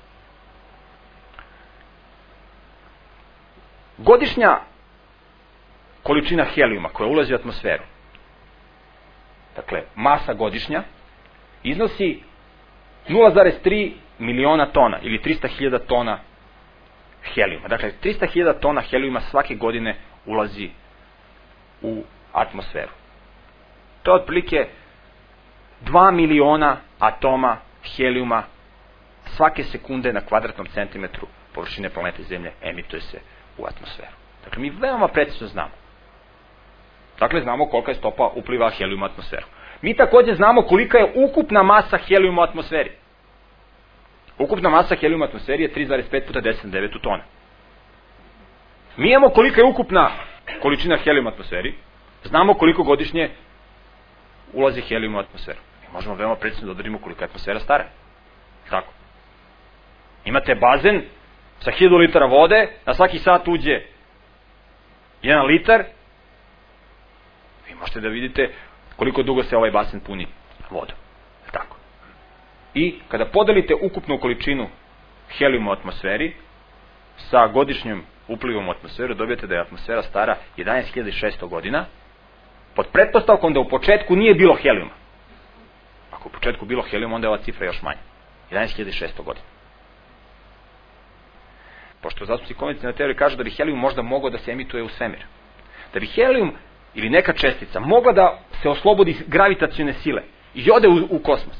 Godišnja količina helijuma koja ulazi u atmosferu, dakle masa godišnja, iznosi 0,3 miliona tona ili 300.000 tona helijuma. Dakle, 300.000 tona helijuma svake godine ulazi u atmosferu. To je otprilike 2 miliona atoma helijuma svake sekunde na kvadratnom centimetru površine planete Zemlje emituje se u atmosferu. Dakle, mi veoma precizno znamo. Dakle, znamo kolika je stopa upliva helijuma u atmosferu. Mi također znamo kolika je ukupna masa helijuma u atmosferi. Ukupna masa helijuma u atmosferi je 3,5 puta 10 na 9 tona. Mi imamo kolika je ukupna količina helijuma u atmosferi, znamo koliko godišnje ulazi helijum u atmosferu. Mi možemo veoma precizno da odredimo kolika je atmosfera stara. Tako. Imate bazen sa 1000 litara vode, na svaki sat uđe 1 litar, vi možete da vidite koliko dugo se ovaj basen puni vodom. Tako. I kada podelite ukupnu količinu helijuma u atmosferi sa godišnjim uplivom u atmosferu, dobijete da je atmosfera stara 11.600 godina, pod pretpostavkom da u početku nije bilo helijuma. Ako u početku bilo helijuma, onda je ova cifra još manja. 11.600 godina. pošto zastupnici konvencionalne teorije kažu da bi helijum možda mogao da se emituje u svemir. Da bi helijum ili neka čestica mogla da se oslobodi gravitacione sile i ode u kosmos.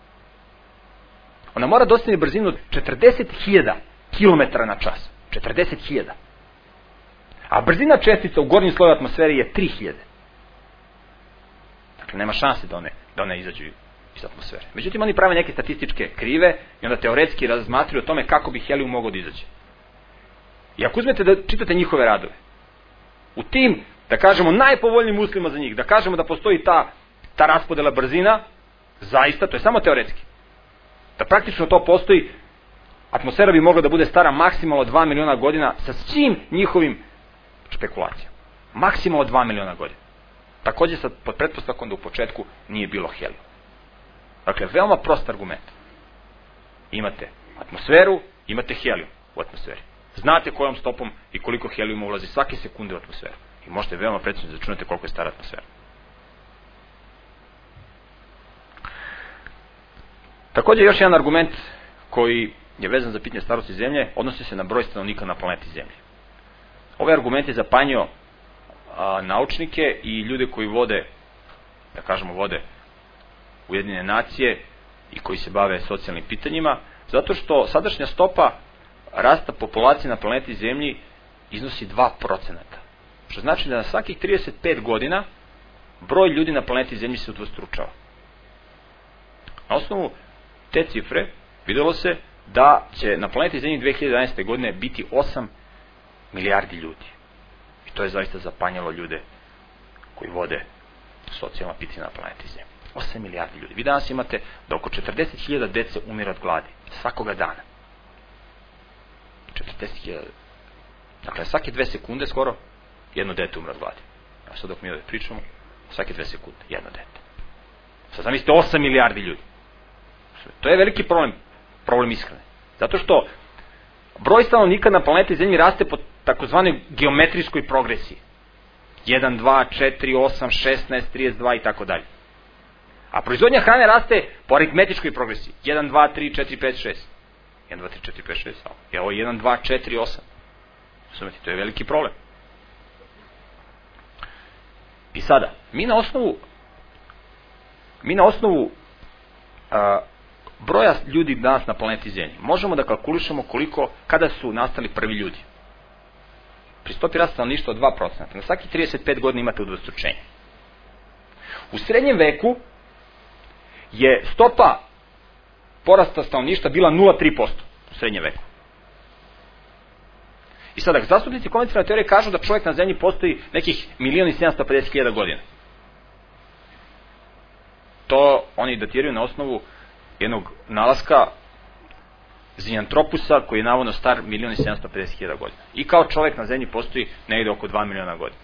Ona mora dostigne brzinu od 40.000 km na čas. 40.000. A brzina čestica u gornjem sloju atmosfere je 3.000. Dakle, nema šanse da one izađu iz atmosfere. Međutim, oni prave neke statističke krive i onda teoretski razmatraju o tome kako bi helijum mogao da izađe. I ako uzmete da čitate njihove radove, u tim, da kažemo, najpovoljnijim uslovima za njih, da kažemo da postoji ta raspodela brzina, zaista, to je samo teoretski. Da praktično to postoji, atmosfera bi mogla da bude stara maksimalno 2 miliona godina sa svim njihovim špekulacijama. Maksimalno 2 miliona godina. Takođe pod pretpostavkom da u početku nije bilo helijuma. Dakle, veoma prost argument. Imate atmosferu, imate helijum u atmosferi. Znate kojom stopom i koliko helijuma ulazi svake sekunde u atmosferu. I možete veoma precizno da računate koliko je stara atmosfera. Takođe, još jedan argument koji je vezan za pitanje starosti Zemlje, odnosi se na broj stanovnika na planeti Zemlji. Ovaj argument je zapanjio naučnike i ljude koji vode, da kažemo, vode Ujedinjene nacije i koji se bave socijalnim pitanjima, zato što sadašnja stopa rasta populacije na planeti Zemlji iznosi 2%. Što znači da na svakih 35 godina broj ljudi na planeti Zemlji se udvostručava. Na osnovu te cifre videlo se da će na planeti Zemlji 2011. godine biti 8 milijardi ljudi. I to je zaista zapanjalo ljude koji vode socijalna pitanja na planeti Zemlji. 8 milijardi ljudi. Vi danas imate da oko 40.000 dece umire od gladi. Svakoga dana. 40.000. Dakle, svake 2 sekunde skoro jedno dete umre od gladi. A sad dok mi ovdje pričamo, svake 2 sekunde jedno dete. Sad zamislite 8 milijardi ljudi. To je veliki problem ishrane. Zato što broj stanovnika na planeti Zemlji raste po takozvanoj geometrijskoj progresiji. 1, 2, 4, 8, 16, 32 i tako dalje. A proizvodnja hrane raste po aritmetičkoj progresiji. 1, 2, 3, 4, 5, 6. 1, 2, 3, 4, 5, 6. Evo 1, 2, 4, 8. Razumete, to je veliki problem. I sada, mi na osnovu broja ljudi danas na planeti Zemlji možemo da kalkulišemo kada su nastali prvi ljudi. Pri stopi rasta stanovništva od 2%. Na svaki 35 godina imate udvostručenje. U srednjem veku je stopa porasta stanovništva bila 0,3% u srednjem veku. I sada, zastupnici konvencionalne teorije kažu da čovjek na Zemlji postoji nekih 1.750.000 godina. To oni datiraju na osnovu jednog nalaska Zinjantropusa koji je navodno star 1.750.000 godina. I kao čovjek na Zemlji postoji negde oko 2 miliona godina.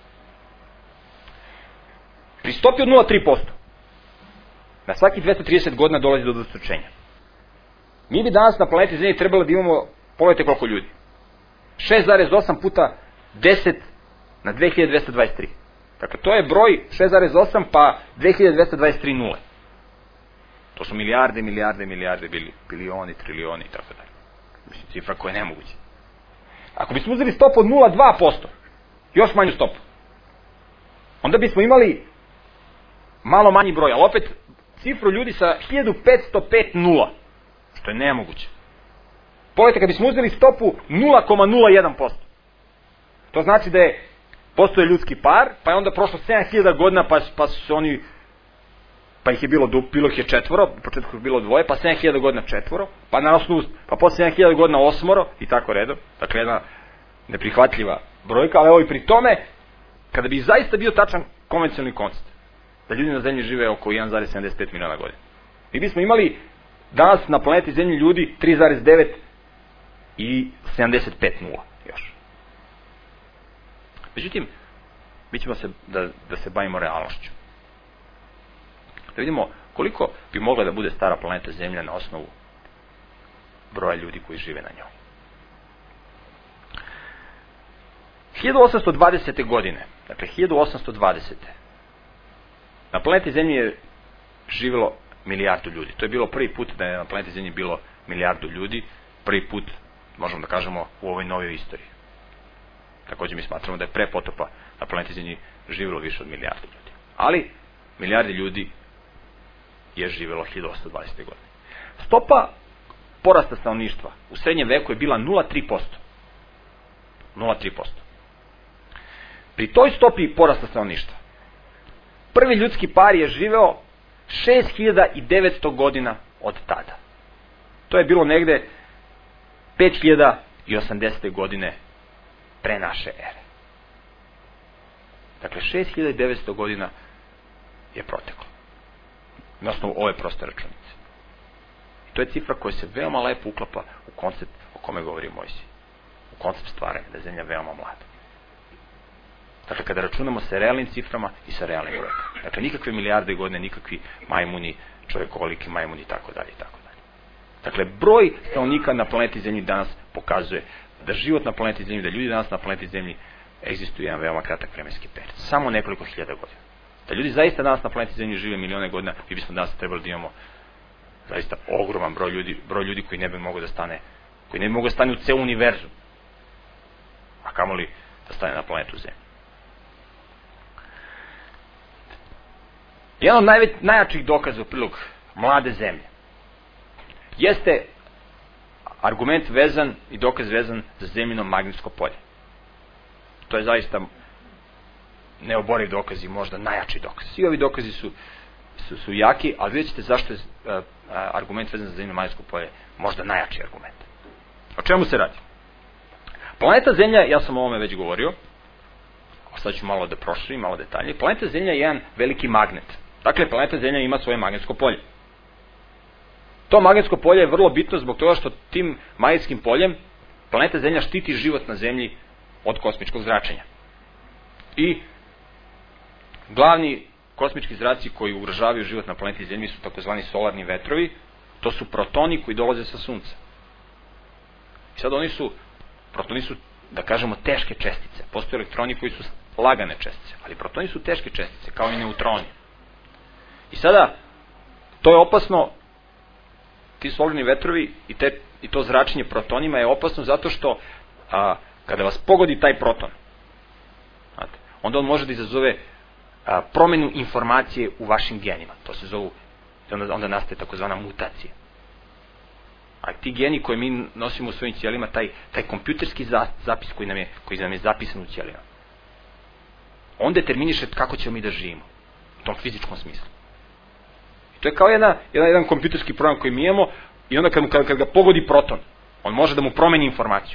Pri stopi od 0,3%. Na svaki 230 godina dolazi do udvostručenja. Mi bi danas na planeti Zemlji trebalo da imamo, pogledajte koliko ljudi. 6,8 puta 10 na 2223. Dakle, to je broj 6,8 pa 2223 nule. To su milijarde, bilioni, trilioni i tako dalje. Mislim, cifra koja je nemoguća. Ako bismo uzeli stopu od 0,2%, još manju stopu, onda bismo imali malo manji broj, ali opet cifru ljudi sa 1505 nula, što je nemoguće. Pogledajte, kad bismo uzeli stopu 0,01%, to znači da postoje ljudski par, pa je onda prošlo 7000 godina, pa su oni, pa ih je bilo ih je 4, u početku je bilo 2, pa 7000 godina 4, pa na osnovu, pa posle 7000 godina 8 i tako redom. Dakle, jedna neprihvatljiva brojka, ali evo i pri tome, kada bi zaista bio tačan konvencionalni koncept, da ljudi na Zemlji žive oko 1,75 miliona godina. Mi bismo imali danas na planeti Zemlji ljudi 3,9 i 75 nula još. Međutim, mi ćemo da se bavimo realnošću. Da vidimo koliko bi mogla da bude stara planeta Zemlja na osnovu broja ljudi koji žive na njoj. 1820. godine, dakle 1820. na planeti Zemlji je živjelo 1 milijardu ljudi. To je bilo prvi put da je na planeti Zemlji bilo 1 milijardu ljudi, prvi put možemo da kažemo, u ovoj novoj istoriji. Također mi smatramo da je pre potopa na planeti Zemlji živjelo više od milijarde ljudi. Ali, milijarde ljudi je živjelo 1820. godine. Stopa porasta stanovništva u srednjem veku je bila 0,3%. 0,3%. Pri toj stopi porasta stanovništva, prvi ljudski par je živeo 6900 godina od tada. To je bilo negde 5080. godine pre naše ere. Dakle, 6900 godina je proteklo. Na osnovu ove proste računice. I to je cifra koja se veoma lepo uklapa u koncept o kome govori Mojsije. U koncept stvaranja, da je zemlja veoma mlada. Dakle, kada računamo sa realnim ciframa i sa realnim brojem. Dakle, nikakve milijarde godine, nikakvi majmuni, čovjekovoliki majmuni, tako dalje, tako dalje. Dakle, broj stanovnika na planeti Zemlji danas pokazuje da život na planeti Zemlji, da ljudi danas na planeti Zemlji egzistuju jedan veoma kratak vremenski period. Samo nekoliko hiljada godina. Da ljudi zaista danas na planeti Zemlji žive milione godina, mi bismo danas trebali da imamo zaista ogroman broj ljudi koji ne bi mogao da stane, koji ne bi mogao da stane u celu univerzu. A kamoli da stane na planetu Zemlji. Jedan od najjačih dokaza u prilog mlade zemlje jeste argument vezan i dokaz vezan za zemljino magnetsko polje. To je zaista neoboriv dokaz i možda najjači dokaz. Svi ovi dokazi su jaki, ali vidjet ćete zašto je argument vezan za zemljino magnetsko polje možda najjači argument. O čemu se radi? Planeta Zemlja, ja sam o ovome već govorio, sad ću malo da proširim, malo detaljnije. Planeta Zemlja je jedan veliki magnet. Dakle, planeta Zemlja ima svoje magnetsko polje. To magnetsko polje je vrlo bitno zbog toga što tim magnetskim poljem planeta Zemlja štiti život na Zemlji od kosmičkog zračenja. I glavni kosmički zraci koji ugrožavaju život na planeti Zemlji su takozvani solarni vetrovi. To su protoni koji dolaze sa Sunca. I sad protoni su, da kažemo, teške čestice. Postoje elektroni koji su lagane čestice, ali protoni su teške čestice, kao i neutroni. I sada, to je opasno, ti solarni vetrovi i to zračenje protonima je opasno zato što kada vas pogodi taj proton, onda on može da izazove promenu informacije u vašim genima. To se zovu, onda nastaje takozvana mutacija. A ti geni koje mi nosimo u svojim ćelijama, taj kompjuterski zapis koji nam je zapisan u ćelijama, on determiniše kako ćemo mi da živimo u tom fizičkom smislu. To je kao jedan kompjuterski program koji mi imamo i onda kad ga pogodi proton, on može da mu promeni informaciju.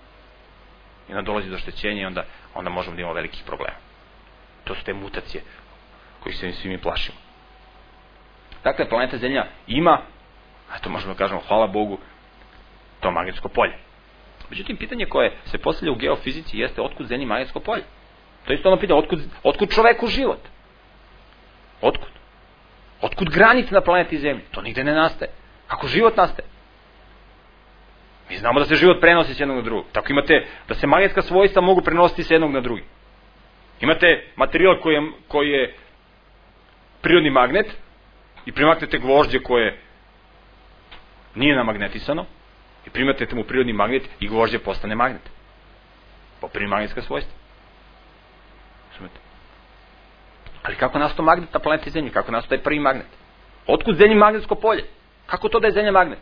I onda dolazi do oštećenja i onda možemo da imamo velikih problema. To su te mutacije koji se svi mi plašimo. Dakle, planeta Zemlja ima, a to možemo da kažemo, hvala Bogu, to magnetsko polje. Međutim, pitanje koje se postavlja u geofizici jeste otkud Zemlji magnetsko polje. To je isto ono pitanje, otkud čoveku život? Otkud? Otkud granice na planeti Zemlji? To nigde ne nastaje. Kako život nastaje? Mi znamo da se život prenosi s jednog na drugog. Tako imate da se magnetska svojstva mogu prenositi s jednog na drugi. Imate materijal koji je prirodni magnet i primaknete gvožđe koje nije namagnetisano i primaknete mu prirodni magnet i gvožđe postane magnet. Po prirodi magnetska svojstva. Sumete? Ali kako nastao magnet na planeti Zemlji? Kako nastao taj prvi magnet? Otkud Zemlji magnetsko polje? Kako to da je Zemlja magnet?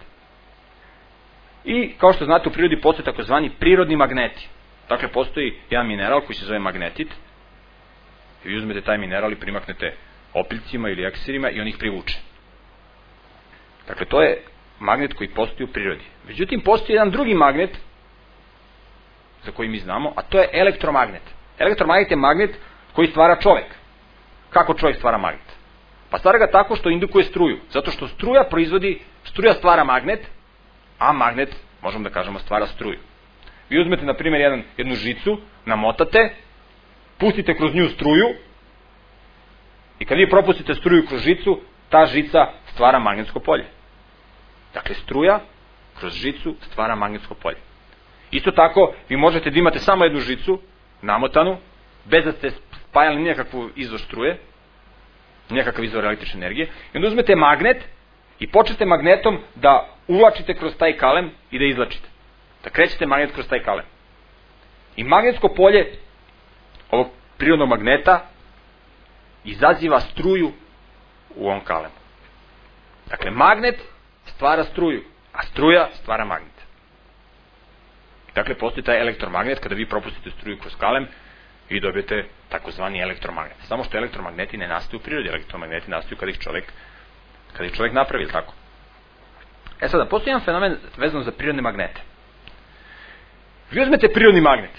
I, kao što znate, u prirodi postoje takozvani prirodni magneti. Dakle, postoji jedan mineral koji se zove magnetit. I vi uzmete taj mineral i primaknete opiljcima ili eksirima i on ih privuče. Dakle, to je magnet koji postoji u prirodi. Međutim, postoji jedan drugi magnet za koji mi znamo, a to je elektromagnet. Elektromagnet je magnet koji stvara čovek. Kako čovjek stvara magnet? Pa stvara ga tako što indukuje struju. Zato što struja stvara magnet, a magnet, možemo da kažemo, stvara struju. Vi uzmete, na primjer, jednu žicu, namotate, pustite kroz nju struju i kad vi propustite struju kroz žicu, ta žica stvara magnetsko polje. Dakle, struja kroz žicu stvara magnetsko polje. Isto tako, vi možete da imate samo jednu žicu, namotanu, bez da ste spajali nikakvu izvor struje, nikakav izvor električne energije, i onda uzmete magnet i počnete magnetom da uvlačite kroz taj kalem i da izvlačite. da krećete magnet kroz taj kalem. I magnetsko polje ovog prirodnog magneta izaziva struju u ovom kalemu. Dakle, magnet stvara struju, a struja stvara magnet. Dakle, postoji taj elektromagnet, kada vi propustite struju kroz kalem i dobijete takozvani elektromagnet. Samo što elektromagneti ne nastaju u prirodi, elektromagneti nastaju kada ih čovjek napravi, tako? Sada, postoji jedan fenomen vezan za prirodne magnete. Vi uzmete prirodni magnet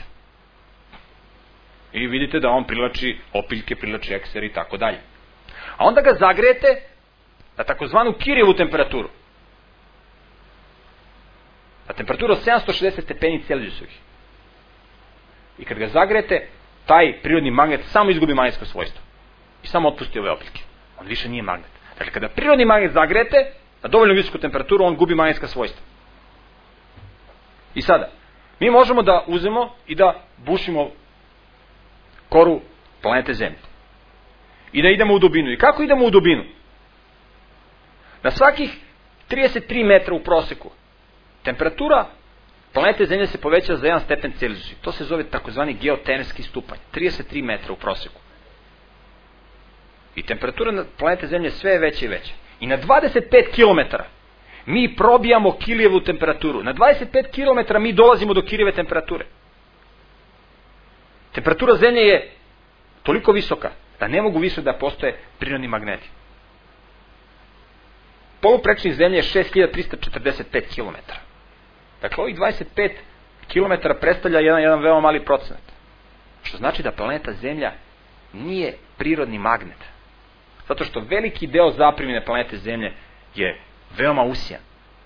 i vidite da on privlači opiljke, privlači ekser i tako dalje. A onda ga zagrejete na takozvanu Kirjevu temperaturu. Na temperaturu od 760 stepeni Celzijusovih. I kad ga zagrejete, taj prirodni magnet samo izgubi magnetsko svojstvo. I samo otpusti ove opiljke. On više nije magnet. Dakle, kada prirodni magnet zagrejete na dovoljno visoku temperaturu, on gubi magnetska svojstva. I sada, mi možemo da uzmemo i da bušimo koru planete Zemlje. I da idemo u dubinu. I kako idemo u dubinu? Na svakih 33 metra u proseku temperatura planete Zemlje se poveća za 1 stepen Celzijus. To se zove takozvani geotermski stupanj. 33 metra u proseku. I temperatura na planete Zemlje sve je veća i veća. I na 25 km mi probijamo Kirjevu temperaturu. Na 25 km mi dolazimo do Kirjeve temperature. Temperatura Zemlje je toliko visoka da ne mogu više da postoje prirodni magneti. Poluprečnik Zemlje je 6345 km. Dakle, ovih 25 km predstavlja jedan veoma mali procenat. Što znači da planeta Zemlja nije prirodni magnet. Zato što veliki deo zaprimljene planete Zemlje je veoma usijan.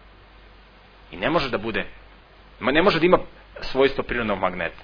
I ne može da ima svojstvo prirodnog magneta.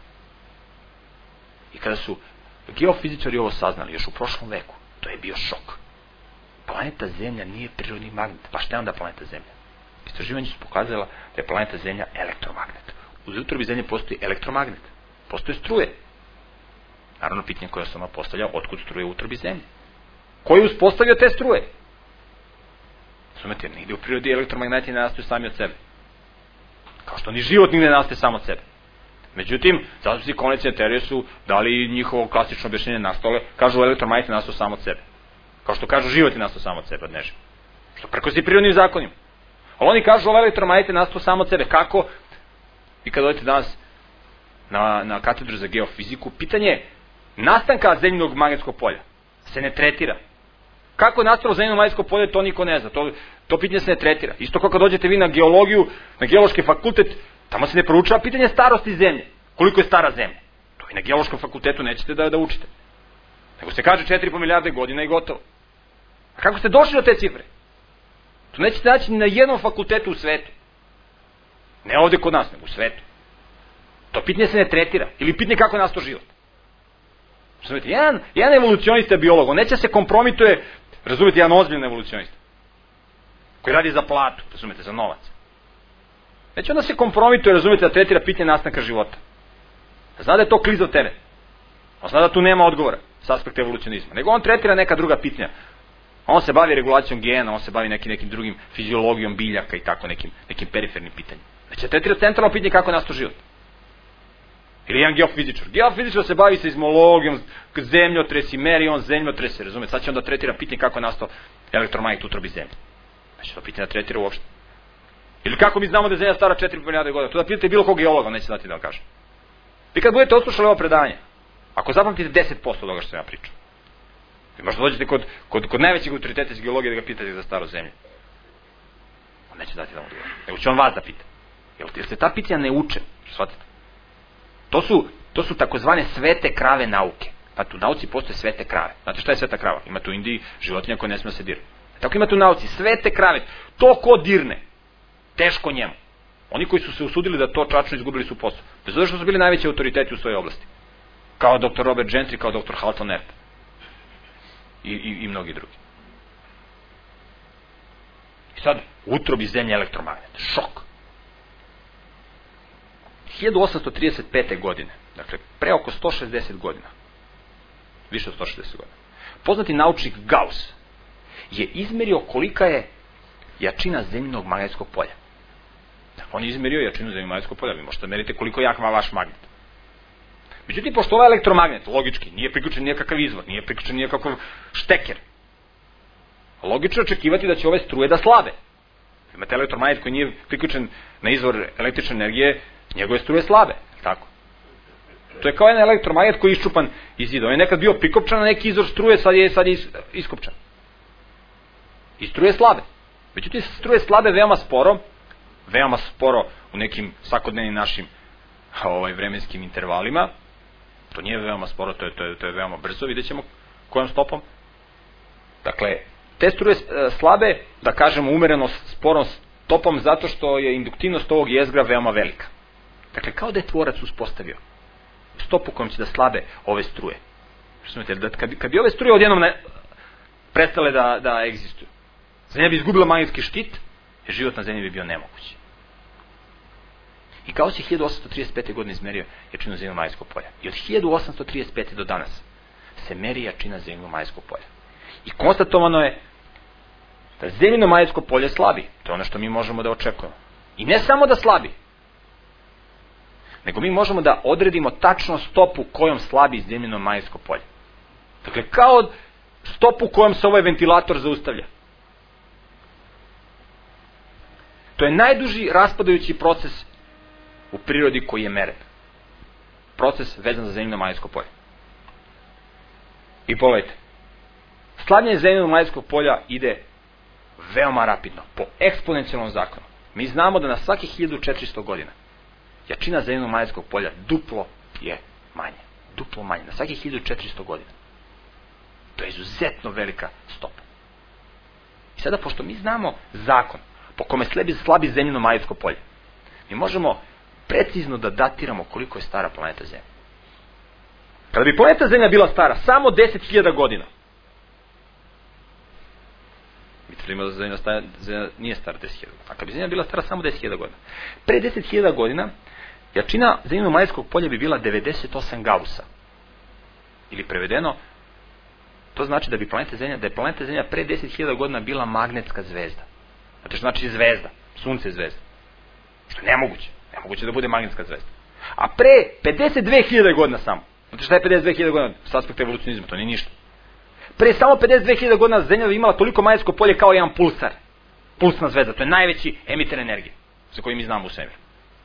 I kada su geofizičari ovo saznali, još u prošlom veku, to je bio šok. Planeta Zemlja nije prirodni magnet. Pa šta je onda planeta Zemlja? Istraživanje su pokazala da je planeta Zemlja elektromagnet. U utrobi Zemlje postoji elektromagnet. Postoje struje. Naravno, pitanje koje sam vam postavljao, otkud struje u utrobi Zemlje? Ko je uspostavio te struje? Razumete, nigde u prirodi elektromagneti ne nastaju sami od sebe. Kao što ni život nigde ne nastaje samo od sebe. Međutim, zastupnici konvencionalne teorije su dali njihovo klasično objašnjenje nastale, kažu elektromagneti nastaju samo od sebe. Kao što kažu život je nastao samo od sebe, od nežega. Što prekosi prirodnim zakonima. Ali oni kažu ove elektromagneti nastaju samo od sebe. Kako? I kad odete danas na katedru za geofiziku, pitanje nastanka zemljinog magnetskog polja se ne tretira. Kako je nastalo zemljino magnetsko polje, to niko ne zna. To pitanje se ne tretira. Isto kao kad dođete vi na geologiju, na geološki fakultet, tamo se ne proučava pitanje starosti zemlje. Koliko je stara zemlja? To i na geološkom fakultetu nećete da učite. Nego se kaže 4,5 milijarde godina i gotovo. A kako ste došli do te cifre? To nećete naći ni na jednom fakultetu u svetu. Ne ovde kod nas, nego u svetu. To pitanje se ne tretira. Ili pitanje kako je nastao život. Razumete, jedan evolucionista biolog, on neće se kompromituje, razumete, jedan ozbiljan evolucionista, koji radi za platu, razumete, za novac. Neće onda se kompromituje, razumete, da tretira pitanje nastanka života. Zna da je to klizav teret. On zna da tu nema odgovora s aspekta evolucionizma. Nego on tretira neka druga pitanja. On se bavi regulacijom gena, on se bavi nekim drugim fiziologijom biljaka i tako nekim perifernim pitanjima. Neće tretira centralno pitanje kako je nastao život. Ili jedan geofizičar. Geofizičar se bavi seizmologijom, zemljotresi, meri on zemljotrese, razumete? Sad će onda tretira pitanje kako je nastao elektromagnet u utrobi Zemlje. Znači to pitanje tretira uopšte. Ili kako mi znamo da je Zemlja stara 4,5 milijarde godina. To da pitate bilo kog geologa, neće znati da vam kažem. Vi kad budete odslušali ovo predanje, ako zapamtite 10% toga što sam ja pričao, vi možda dođete kod najvećeg autoriteta iz geologije da ga pitate za staro Zemlje. On neće znati da vam odgovori. Nego će on vas da pita. Jer se ta pitanja ne uče. Shvatite? To su takozvane svete krave nauke. Znate, u nauci postoje svete krave. Znate šta je sveta krava? Imate u Indiji životinja koja ne smije se dirati. Tako imate u nauci svete krave. To ko dirne, teško njemu. Oni koji su se usudili da to čačno izgubili su posao. Bez obzira što su bili najveći autoriteti u svojoj oblasti. Kao dr. Robert Gentry, kao dr. Halton Ert. I mnogi drugi. I sad, utrobi Zemlje elektromagnet. Šok. 1835. godine, dakle, pre oko 160 godina, više od 160 godina, poznati naučnik Gauss je izmerio kolika je jačina zemljinog magnetskog polja. Dakle, On je izmerio jačinu zemaljskog polja. Vi možete meriti koliko jak vaš magnet. Međutim, pošto ovaj elektromagnet, logički, nije priključen nikakav izvor, nije priključen nikakav šteker, logično je očekivati da će ove struje da slabe. Imate elektromagnet koji nije priključen na izvor električne energije, njegove struje slabe, tako? To je kao jedan elektromagnet koji je iščupan iz zida. On je nekad bio prikopčan na neki izvor struje, sad je iskopčan. I struje slabe. Međutim, struje slabe veoma sporo u nekim svakodnevnim našim vremenskim intervalima. To nije veoma sporo, to je veoma brzo, vidjet ćemo kojom stopom. Dakle, te struje slabe, da kažemo umereno sporom stopom, zato što je induktivnost ovog jezgra veoma velika. Dakle, kao da je tvorac uspostavio stopu kojom će da slabe ove struje. Kad bi ove struje odjednom prestale da egzistuju, Zemlja bi izgubila magnetski štit, jer život na Zemlji bi bio nemoguć. I kao si 1835. godine izmerio jačinu zemljo-magnetskog polja. I od 1835. do danas se meri jačina zemljo-magnetskog polja. I konstatovano je da zemljino-magnetsko polje slabi. To je ono što mi možemo da očekujemo. I ne samo da slabi, nego mi možemo da odredimo tačno stopu kojom slabi zemljino-magnetsko polje. Dakle, kao stopu kojom se ovaj ventilator zaustavlja. To je najduži raspadajući proces u prirodi koji je meren. Proces vezan za zemljino-magnetsko polje. I pogledajte, slabljenje zemljino-magnetskog polja ide veoma rapidno, po eksponencijalnom zakonu. Mi znamo da na svakih 1400 godina jačina zemljino-magnetskog polja duplo je manje. Duplo manje, na svakih 1400 godina. To je izuzetno velika stopa. I sada, pošto mi znamo zakon po kome slabi zemljino-magnetsko polje, mi možemo precizno da datiramo koliko je stara planeta Zemlja. Kada bi planeta Zemlja bila stara samo 10.000 godina, mi tvrdimo da Zemlja nije stara 10.000 godina, a kada bi Zemlja bila stara samo 10.000 godina, pre 10.000 godina jačina zemljino-magnetskog polja bi bila 98 Gaussa. Ili prevedeno, to znači da je planeta Zemlja pre 10.000 godina bila magnetska zvezda. Znači, znači zvezda, sunce je zvezda. Što je nemoguće. Nemoguće da bude magnetska zvezda. A pre 52.000 godina samo. Znači šta je 52.000 godina s aspekta evolucionizma? To nije ništa. Pre samo 52.000 godina Zemlja bi imala toliko magnetsko polje kao jedan pulsar. Pulsna zvezda. To je najveći emiter energije za koji mi znamo u svemiru.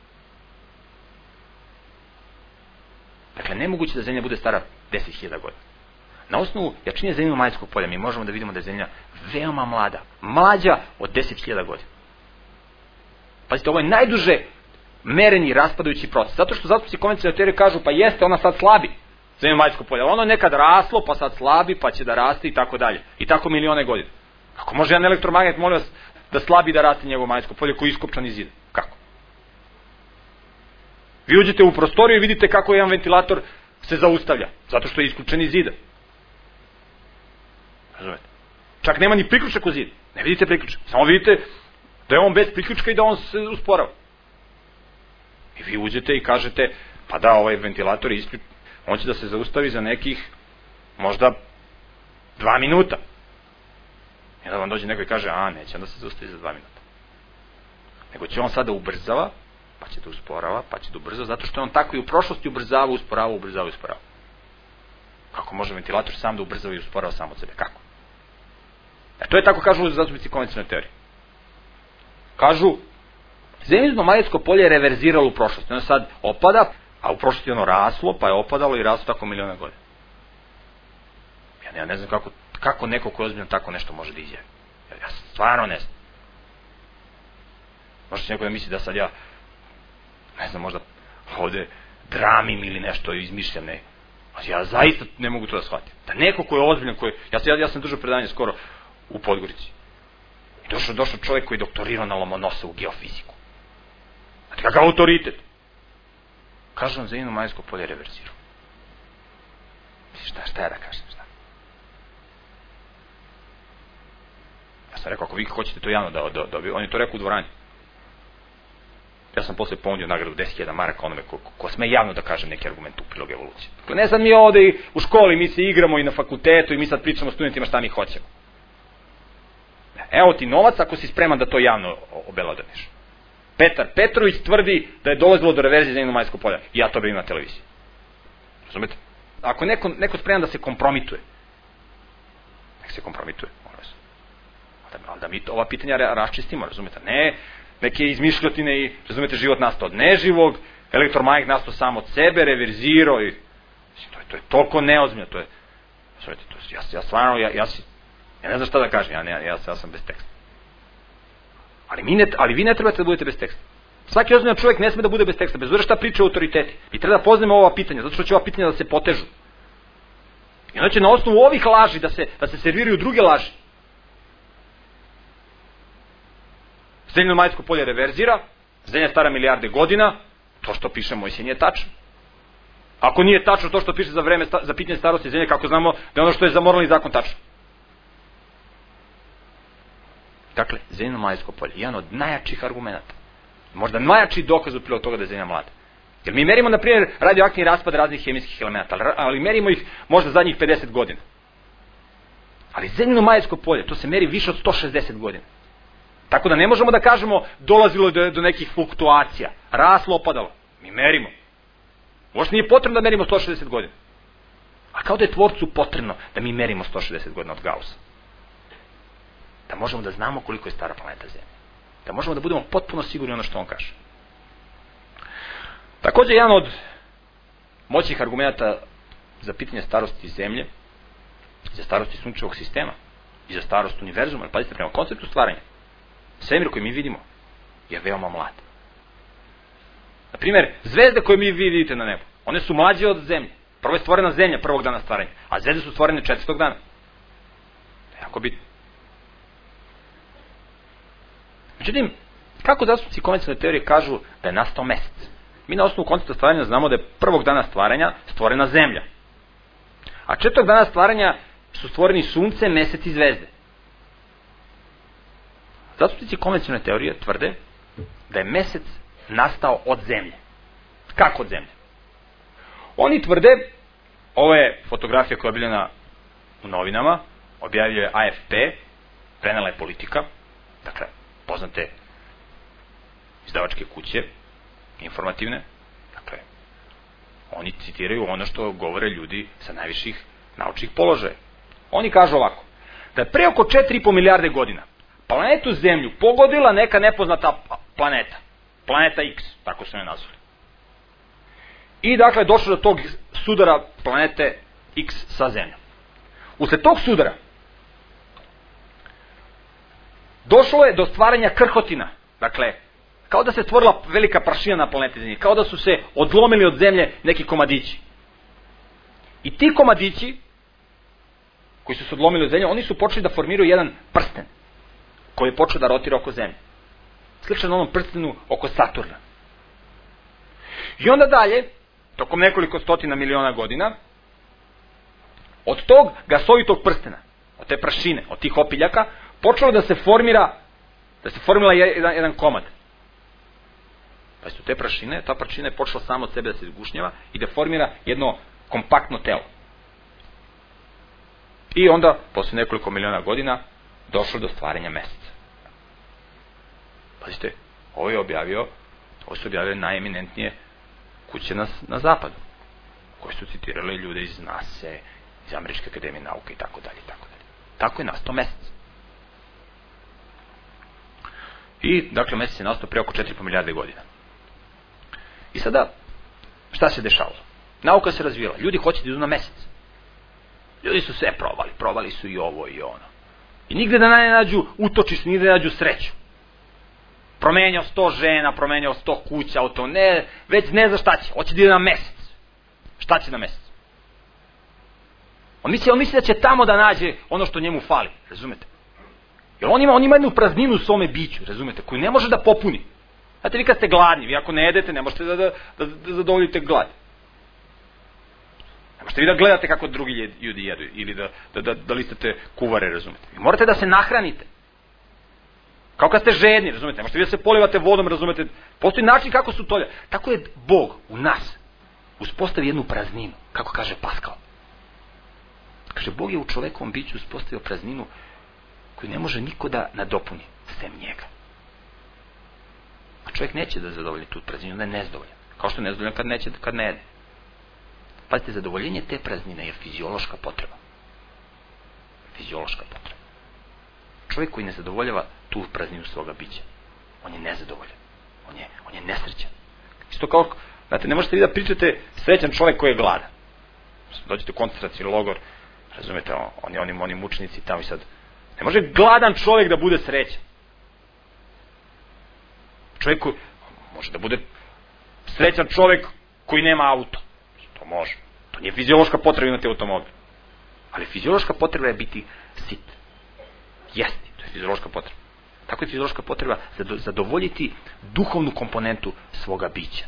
Dakle, nemoguće da Zemlja bude stara 10.000 godina. Na osnovu jačine zemljino-magnetskog polja mi možemo da vidimo da je Zemlja veoma mlada. Mlađa od 10.000 godina. Pazite, ovo je najduže mereni raspadajući proces. Zato što zastupnici konvencionalne teorije kažu, pa jeste, ona sad slabi zemljino-magnetsko polje. Ono je nekad raslo, pa sad slabi, pa će da raste i tako dalje. I tako milione godina. Kako može jedan elektromagnet, molim vas, da slabi da raste njegovo magnetsko polje koji je iskopčan iz zida? Kako? Vi uđete u prostoriju i vidite kako jedan ventilator se zaustavlja. Zato što je isključen iz zida. Razumete? Čak nema ni priključak u zid. Ne vidite priključak. Samo vidite da je on bez priključka i da on se usporava. I vi uđete i kažete, pa da, ovaj ventilator je isključen. On će da se zaustavi za nekih možda 2 minuta. I onda vam dođe neko i kaže, neće onda se zaustavi za 2 minuta. Nego će on sada ubrzava, pa će da usporava, pa će da ubrzava, zato što je on tako i u prošlosti ubrzava, usporava. Kako može ventilator sam da ubrzava i usporava sam od sebe? Kako? To je tako kažu zastupnici konvencionalne teorije. Kažu, zemljino-magnetsko polje je reverziralo u prošlosti. Ono sad opada, a u prošlosti ono raslo, pa je opadalo i raslo tako miliona godina. Ja ne znam kako neko ko je ozbiljno tako nešto može da izjavi. Ja stvarno ne znam. Možda će neko da misli da sad ja, ne znam, možda ovde dramim ili nešto izmišljam, ne. Ja zaista ne mogu to da shvatim. Da neko ko je ozbiljan, ja sam držao predavanje skoro u Podgorici. I došao čovjek koji je doktorirao na Lomonosovu geofiziku. Znate kakav autoritet? Kažu vam, zemljino-magnetsko polje reverzirao. Šta ja da kažem? Šta? Ja sam rekao, ako vi hoćete to javno da dobiju, on je to rekao u dvorani. Ja sam posle ponudio nagradu 10.000 maraka onome ko sme javno da kažem neki argument u prilog evolucije. Dakle, ne sad mi ovde u školi, mi se igramo i na fakultetu i mi sad pričamo studentima šta mi hoćemo. Evo ti novac ako si spreman da to javno obelodaniš. Petar Petrović tvrdi da je dolazilo do reverzije Zrenjaninskog Majskog polja. I ja to vidim na televiziji. Razumete? Ako neko spreman da se kompromituje, nek se kompromituje. Ali da mi ova pitanja raščistimo, razumete? Ne neke izmišljotine i, razumete, život nastao od neživog, elektromagnet nastao sam od sebe, reverzirao i... To je toliko neozbiljno, to je... Ja stvarno, ja ne znam šta da kažem, ja sam bez teksta. Ali vi ne trebate da budete bez teksta. Svaki ozbiljan čovjek ne sme da bude bez teksta, bez obzira šta priča o autoriteti. I treba da poznamo ova pitanja, zato što će ova pitanja da se potežu. I onda će na osnovu ovih laži da se serviraju druge laži. Zrenjaninsko Majsko polje reverzira, Zrenjanin je stara milijarde godina, to što piše Mojsije nije tačno. Ako nije tačno to što piše za pitanje starosti Zrenjanina, kako znamo da je ono što je za moralni zakon tačno? Dakle, Zrenjaninsko Majsko polje je jedan od najjačih argumenta. Možda najjači dokaz u prilog toga da je Zrenjanin mlad. Jer mi merimo, na primjer, radioaktivni raspad raznih hemijskih elemenata, ali merimo ih možda zadnjih 50 godina. Ali Zrenjaninsko Majsko polje, to se meri više od 160 godina. Tako da ne možemo da kažemo dolazilo do nekih fluktuacija, raslo, opadalo. Mi merimo. Možda nije potrebno da merimo 160 godina. A kao da je tvorcu potrebno da mi merimo 160 godina od Gaussa. Da možemo da znamo koliko je stara planeta Zemlja. Da možemo da budemo potpuno sigurni ono što on kaže. Također, jedan od moćnih argumenta za pitanje starosti Zemlje, za starosti sunčevog sistema i za starost univerzuma, ali pazite, prema konceptu stvaranja, svemir koji mi vidimo je veoma mlad. Na primjer, zvezde koje mi vidite na nebu, one su mlađe od Zemlje. Prvo je stvorena Zemlja prvog dana stvaranja, a zvezde su stvorene 4. dana. To je jako bitno. Međutim, kako zastupnici konvencionalne teorije kažu da je nastao mesec? Mi na osnovu koncepta stvaranja znamo da je prvog dana stvaranja stvorena Zemlja. A 4. dana stvaranja su stvoreni sunce, mesec i zvezde. Zastupnici konvencionalne teorije tvrde da je mesec nastao od Zemlje. Kako od Zemlje? Oni tvrde, ovo je fotografija koja je objavljena u novinama, objavljuje AFP, prenela je Politika, dakle, poznate izdavačke kuće, informativne, dakle, oni citiraju ono što govore ljudi sa najviših naučnih položaja. Oni kažu ovako, da je pre oko 4,5 milijarde godina planetu Zemlju pogodila neka nepoznata planeta, planeta X, tako su je nazvali. I dakle, došlo do tog sudara planete X sa Zemljom. Usled tog sudara došlo je do stvaranja krhotina, dakle, kao da se stvorila velika prašina na planeti Zemlji, kao da su se odlomili od Zemlje neki komadići. I ti komadići, koji su se odlomili od Zemlje, oni su počeli da formiraju jedan prsten, koji je počeo da rotira oko Zemlje. Sličan onom prstenu oko Saturna. I onda dalje, tokom nekoliko stotina miliona godina, od tog gasovitog prstena, od te prašine, od tih opiljaka, počelo da se formira jedan komad. Pa su te prašine, ta prašina je počela samo od sebe da se izgušnjava i da formira jedno kompaktno telo. I onda, posle nekoliko miliona godina, došlo do stvaranja meseca. Pazite, ovo su objavile najeminentnije kuće na zapadu, koje su citirale ljude iz NASA, iz Američke akademije nauke i tako dalje. Tako je nastao mesec. I, dakle, mesec je nastao pre oko 4,5 milijarde godina. I sada, šta se dešavalo? Nauka se razvijala, ljudi hoće da idu na mesec. Ljudi su sve probali su i ovo i ono. I nigde da ne nađu utočište, nigde da ne nađu sreću. Promenjao 100 žena, promenjao 100 kuća, auto, ne, već ne zna šta će, hoće da ide na mesec. Šta će na mesec? On misli da će tamo da nađe ono što njemu fali, razumete? Jer on ima jednu prazninu u svome biću, razumete, koju ne može da popuni. Znate, vi kad ste gladni, vi ako ne jedete, ne možete da zadovoljite glad. Ne možete vi da gledate kako drugi ljudi jedu, ili da listate kuvare, razumete. Vi morate da se nahranite. Kao kad ste žedni, razumete, ne možete vi da se polivate vodom, razumete. Postoji način kako su to. Tako je Bog u nas uspostavi jednu prazninu, kako kaže Paskal. Kaže, Bog je u čovekovom biću uspostavio prazninu koju ne može niko da nadopuni, sem njega. čovjek neće da zadovolji tu prazninu, onda je nezadovoljan. Kao što je nezadovoljan kad ne jede. Pazite, zadovoljenje te praznine je fiziološka potreba. Fiziološka potreba. Čovjek koji ne zadovoljava tu prazninu svoga bića, on je nezadovoljan. On je nesrećan. Isto kao, znate, ne možete vi da pričate srećan čovjek koji je gladan. Dođete u koncentracijni logor, razumete, oni mučenici tamo i sad. Ne može gladan čovjek da bude srećan. Čovjek koji, može da bude srećan čovjek koji nema auto. To može. To nije fiziološka potreba imati automobil. Ali fiziološka potreba je biti sit. Jesti, to je fiziološka potreba. Tako je fiziološka potreba zadovoljiti duhovnu komponentu svoga bića.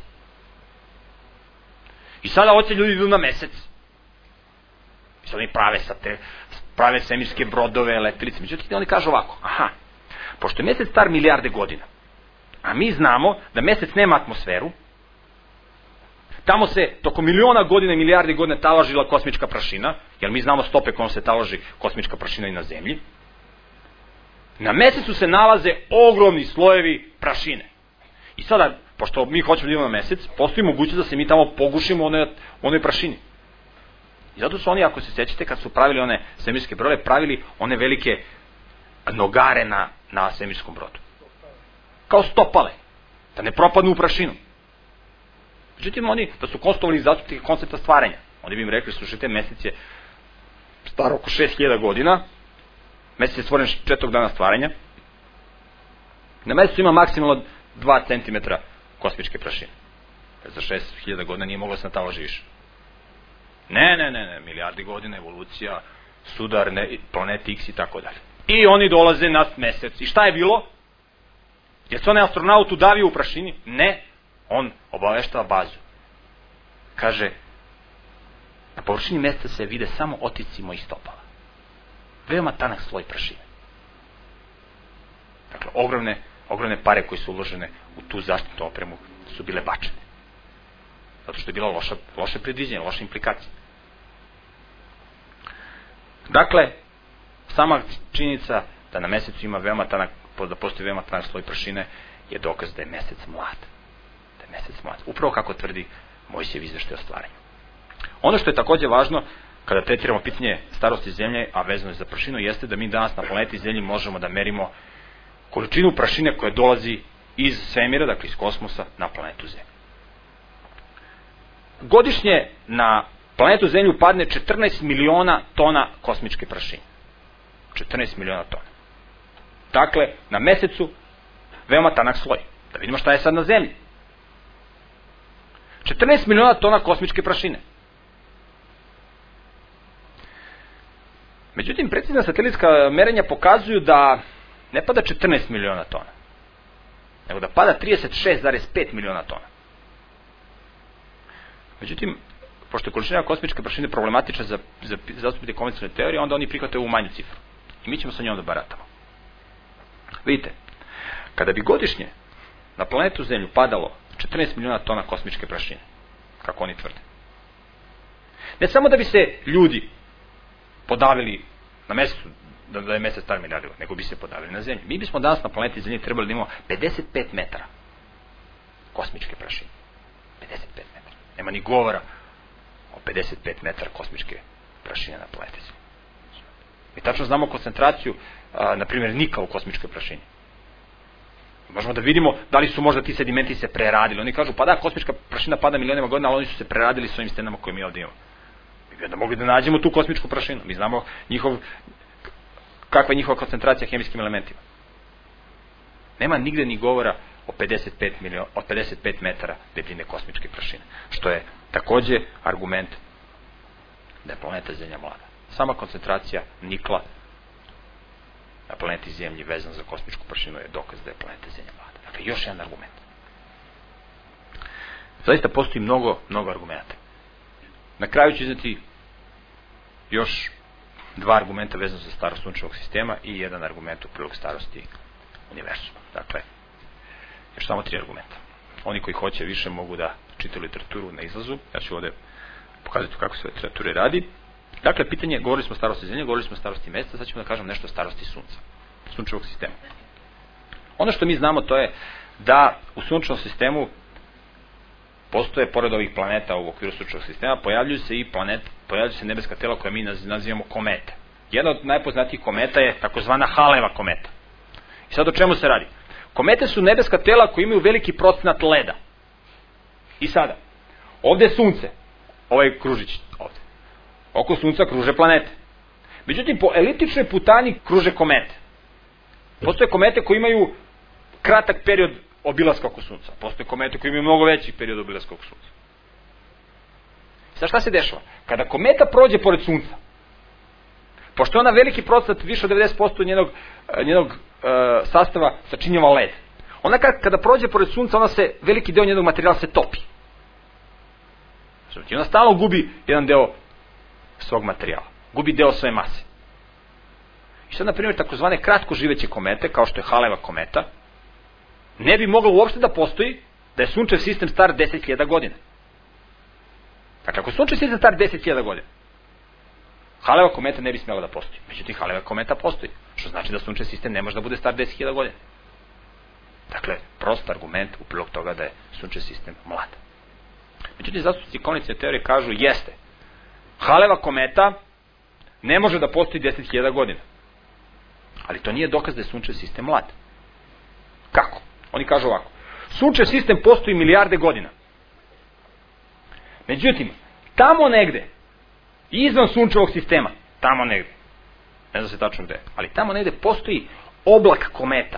I sada hoće ljudi idu na mesec. I sad oni prave svemirske brodove, letelice. Međutim, oni kažu ovako, pošto je mesec star milijarde godina, a mi znamo da mesec nema atmosferu, tamo se tokom miliona godina i milijardi godina taložila kosmička prašina, jer mi znamo stope kojom se taloži kosmička prašina i na zemlji. Na mesecu se nalaze ogromni slojevi prašine. I sada, pošto mi hoćemo da idemo na mesec, postoji mogućnost da se mi tamo pogušimo u onoj prašini. I zato su oni, ako se sjećate, kad su pravili one svemirske brodove, pravili one velike nogare na svemirskom brodu. Kao stopale, da ne propadnu u prašinu. Međutim, oni, da su konstruovali zastupnike koncepta stvaranja, oni bi im rekli, slušajte, mesec je star oko 6000 godina, mesec je stvoren 4. dana stvaranja, na mesecu ima maksimalno 2 cm kosmičke prašine. Za 6000 godina nije moglo se nataloži više. Ne, milijardi godina, evolucija, sudar, planeti X i tako dalje. I oni dolaze na mesec. I šta je bilo? Je se onaj astronaut udavio u prašini? Ne. On obaveštava bazu. Kaže, na površini meseca se vide samo otici mojih stopala. Veoma tanak sloj prašine. Dakle, ogromne pare koje su uložene u tu zaštitnu opremu su bile bačene. Zato što je bila loše predviđenje, loše implikacije. Dakle, sama činjenica da na mesecu ima da postoji veoma tanak sloj prašine je dokaz da je mesec mlad. Upravo kako tvrdi Mojsijev izveštaj o stvaranju. Ono što je takođe važno kada tretiramo pitanje starosti zemlje, a vezano je za prašinu, jeste da mi danas na planeti Zemlji možemo da merimo količinu prašine koja dolazi iz svemira, dakle iz kosmosa, na planetu Zemlju. Godišnje na planetu Zemlju padne 14 miliona tona kosmičke prašine. 14 miliona tona. Dakle, na mesecu veoma tanak sloj. Da vidimo šta je sad na Zemlji. 14 miliona tona kosmičke prašine. Međutim, precizna satelitska merenja pokazuju da ne pada 14 miliona tona, nego da pada 36,5 miliona tona. Međutim, pošto je količina kosmičke prašine problematična za zastupnike konvencionalne teorije, onda oni prihvataju ovu manju cifru. I mi ćemo sa njom da baratamo. Vidite, kada bi godišnje na planetu Zemlju padalo 14 miliona tona kosmičke prašine, kako oni tvrde, ne samo da bi se ljudi podavili na mesecu, da je mesec star milijardi, nego bi se podavili na Zemlji. Mi bismo danas na planeti Zemlji trebali da imamo 55 metara kosmičke prašine. 55 metara. Nema ni govora o 55 metara kosmičke prašine na planeti Zemlji. Mi tačno znamo koncentraciju, na primjer, nikla u kosmičkoj prašini. Možemo da vidimo da li su možda ti sedimenti se preradili. Oni kažu, pa da, kosmička prašina pada milionima godina, ali oni su se preradili s ovim stenama koje mi ovdje imamo. Mi bi onda mogli da nađemo tu kosmičku prašinu. Mi znamo kakva je njihova koncentracija hemijskim elementima. Nema nigde ni govora o 55 metara debljine kosmičke prašine. Što je takođe argument da je planeta Zemlja mlada. Sama koncentracija nikla na planeti Zemlji vezan za kosmičku prašinu je dokaz da je planeta Zemlja mlada. Dakle, još jedan argument. Zaista postoji mnogo argumenta. Na kraju ću izneti još 2 argumenta vezano za starost sunčevog sistema i jedan argument u prilog starosti univerzuma. Dakle, još samo 3 argumenta. Oni koji hoće više mogu da čitaju literaturu na izlazu. Ja ću ovde pokazati kako se literature radi. Dakle, pitanje, govorili smo o starosti Zemlje, govorili smo o starosti Meseca, sad ćemo da kažem nešto o starosti Sunca, sunčevog sistema. Ono što mi znamo to je da u sunčevom sistemu postoje, pored ovih planeta u okviru sunčevog sistema, pojavljuju se nebeska tela koja mi nazivamo komete. Jedna od najpoznatijih kometa je takozvana Haleva kometa. I sad o čemu se radi? Komete su nebeska tela koji imaju veliki procenat leda. I sada, ovde je sunce, ovaj kružić ovde. Oko sunca kruže planete. Međutim, po eliptičnoj putanji kruže komete. Postoje komete koji imaju kratak period obilaska oko sunca. Postoje komete koji imaju mnogo veći period obilaska oko sunca. Sad šta se dešava? Kada kometa prođe pored sunca, pošto je ona veliki procenat, više od 90% njenog sastava sačinjava led. Ona kada prođe pored sunca, veliki deo njenog materijala se topi. I ona stalno gubi jedan deo svog materijala. Gubi deo svoje mase. I sad, na primjer, takozvane kratko živeće komete, kao što je Haleva kometa, ne bi moglo uopšte da postoji da je sunčev sistem star 10.000 godina. Dakle, ako je sunčev sistem star 10.000 godina, Haleva kometa ne bi smjela da postoji. Međutim, Haleva kometa postoji, što znači da sunčev sistem ne može da bude star 10.000 godina. Dakle, prost argument u prilog toga da je sunčev sistem mlad. Međutim, zastupnici konvencionalne teorije kažu, jeste, Haleva kometa ne može da postoji 10.000 godina. Ali to nije dokaz da je sunčev sistem mlad. Kako? Oni kažu ovako. Sunčev sistem postoji milijarde godina. Međutim, tamo negde, izvan sunčevog sistema, tamo negde, ne znam se tačno gde, ali tamo negde postoji oblak kometa.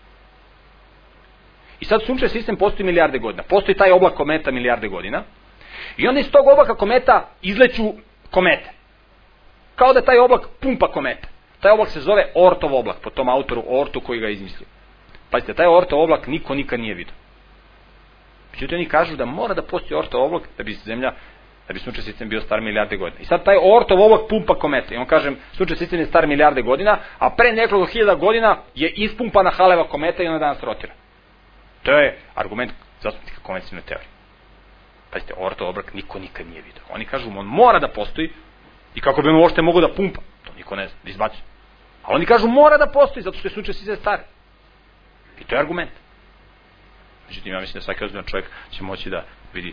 I sad sunčev sistem postoji milijarde godina. Postoji taj oblak kometa milijarde godina. I onda iz tog oblaka kometa izleću komete. Kao da taj oblak pumpa komete. Taj oblak se zove Oortov oblak, po tom autoru Oortu koji ga izmislio. Pazite, taj Oortov oblak niko nikad nije vidio. Međutim, oni kažu da mora da postoji Oortov oblak da bi sunčev sistem bio star milijarde godina. I sad taj Oortov oblak pumpa komete. I on kaže, sunčev sistem je star milijarde godina, a pre nekoliko hiljada godina je ispumpana Haleva kometa i ona danas rotira. To je argument zastupnika konvencionalne teorije. Pazite, Oortov oblak niko nikad nije vidio. Oni kažu, on mora da postoji i kako bi on uopšte mogo da pumpa. To niko ne zna, izbacuje. A oni kažu, mora da postoji, zato što je sunčev sistem star. I to je argument. Međutim, ja mislim da svaki ozbiljan čovjek će moći da vidi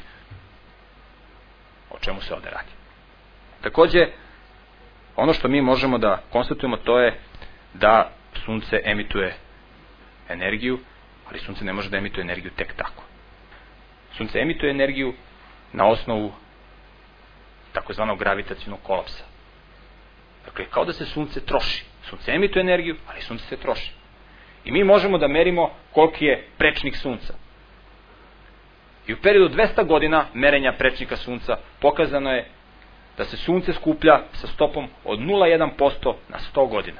o čemu se ovde radi. Takođe, ono što mi možemo da konstatujemo, to je da sunce emituje energiju, ali sunce ne može da emituje energiju tek tako. Sunce emituje energiju na osnovu takozvanog gravitacionog kolapsa. Dakle, kao da se sunce troši. Sunce emituje energiju, ali sunce se troši. I mi možemo da merimo koliki je prečnik sunca. I u periodu 200 godina merenja prečnika sunca pokazano je da se sunce skuplja sa stopom od 0,1% na 100 godina.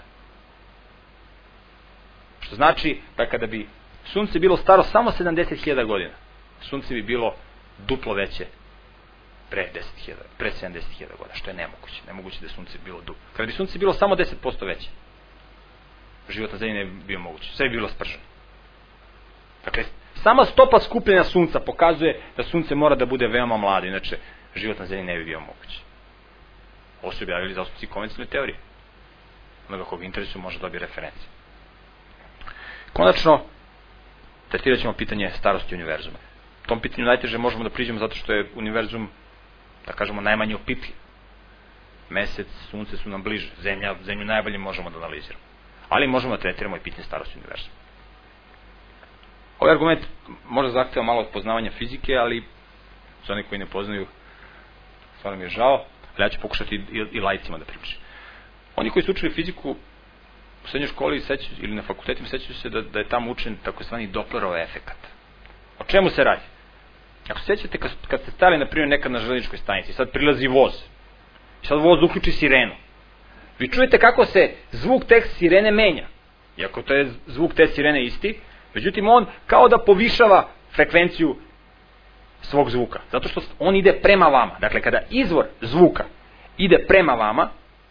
Što znači da kada bi sunce bilo staro samo 70.000 godina, sunce bi bilo duplo veće pre 70.000 godina, što je nemoguće. Nemoguće da je sunce bilo duplo. Kada bi sunce bilo samo 10% veće, život na zemlji ne bi bio moguće. Sve bi bilo sprženo. Dakle, sama stopa skupljenja sunca pokazuje da sunce mora da bude veoma mlado, inače život na zemlji ne bi bio moguće. Ovo su objavili zastupnici konvencionalne teorije. Onoga koga interesu može dobiti referencije. Konačno, tretirat ćemo pitanje starosti univerzuma. Tom pitanju najteže možemo da priđemo zato što je univerzum, da kažemo, najmanje opipljiv. Mesec, sunce su nam bliže. Zemlju najbolje možemo da analiziramo. Ali možemo da tretiramo i pitanje starosti univerzuma. Ovaj argument možda zahteva malo poznavanja fizike, ali za oni koji ne poznaju, stvarno mi je žao, ali ja ću pokušati i laicima da pričam. Oni koji su učili fiziku u srednjoj školi ili na fakultetima sećaju se da je tamo učen takozvani Dopplerov efekat. O čemu se radi? Ako se sećate kad ste stali na primjer nekad na železničkoj stanici, sad prilazi voz i sad voz uključi sirenu. Vi čujete kako se zvuk te sirene menja. Iako to je zvuk te sirene isti, međutim on kao da povišava frekvenciju svog zvuka. Zato što on ide prema vama. Dakle, kada izvor zvuka ide prema vama,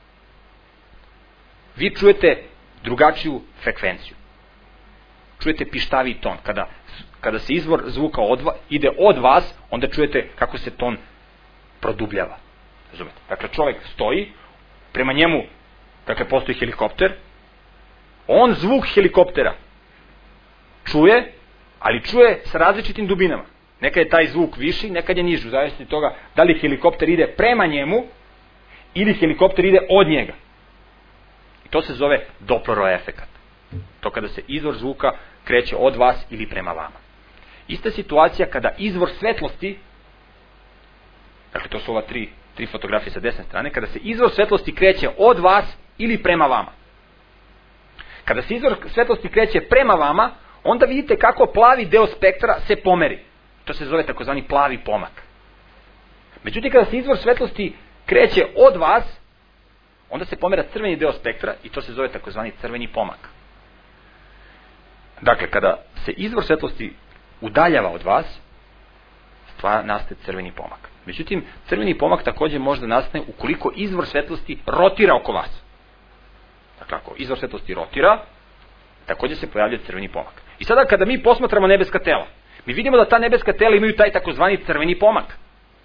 vi čujete drugačiju frekvenciju. Čujete pištavi ton. Kada se izvor zvuka ide od vas, onda čujete kako se ton produbljava. Razumete? Dakle, čovjek stoji, prema njemu, dakle, postoji helikopter, on zvuk helikoptera čuje, ali čuje sa različitim dubinama. Nekad je taj zvuk viši, nekad je niži, u zavisnosti od toga da li helikopter ide prema njemu ili helikopter ide od njega. I to se zove Dopplerov efekat. To kada se izvor zvuka kreće od vas ili prema vama. Ista situacija kada izvor svetlosti, dakle to su ova tri fotografije sa desne strane, kada se izvor svetlosti kreće od vas ili prema vama. Kada se izvor svetlosti kreće prema vama, onda vidite kako plavi deo spektra se pomeri. To se zove takozvani plavi pomak. Međutim, kada se izvor svetlosti kreće od vas, onda se pomera crveni deo spektra i to se zove takozvani crveni pomak. Dakle, kada se izvor svetlosti udaljava od vas, nastaje crveni pomak. Međutim, crveni pomak također može da nastane ukoliko izvor svetlosti rotira oko vas. Dakle, ako izvor svetlosti rotira, također se pojavlja crveni pomak. I sada kada mi posmatramo nebeska tela, mi vidimo da ta nebeska tela imaju taj takozvani crveni pomak.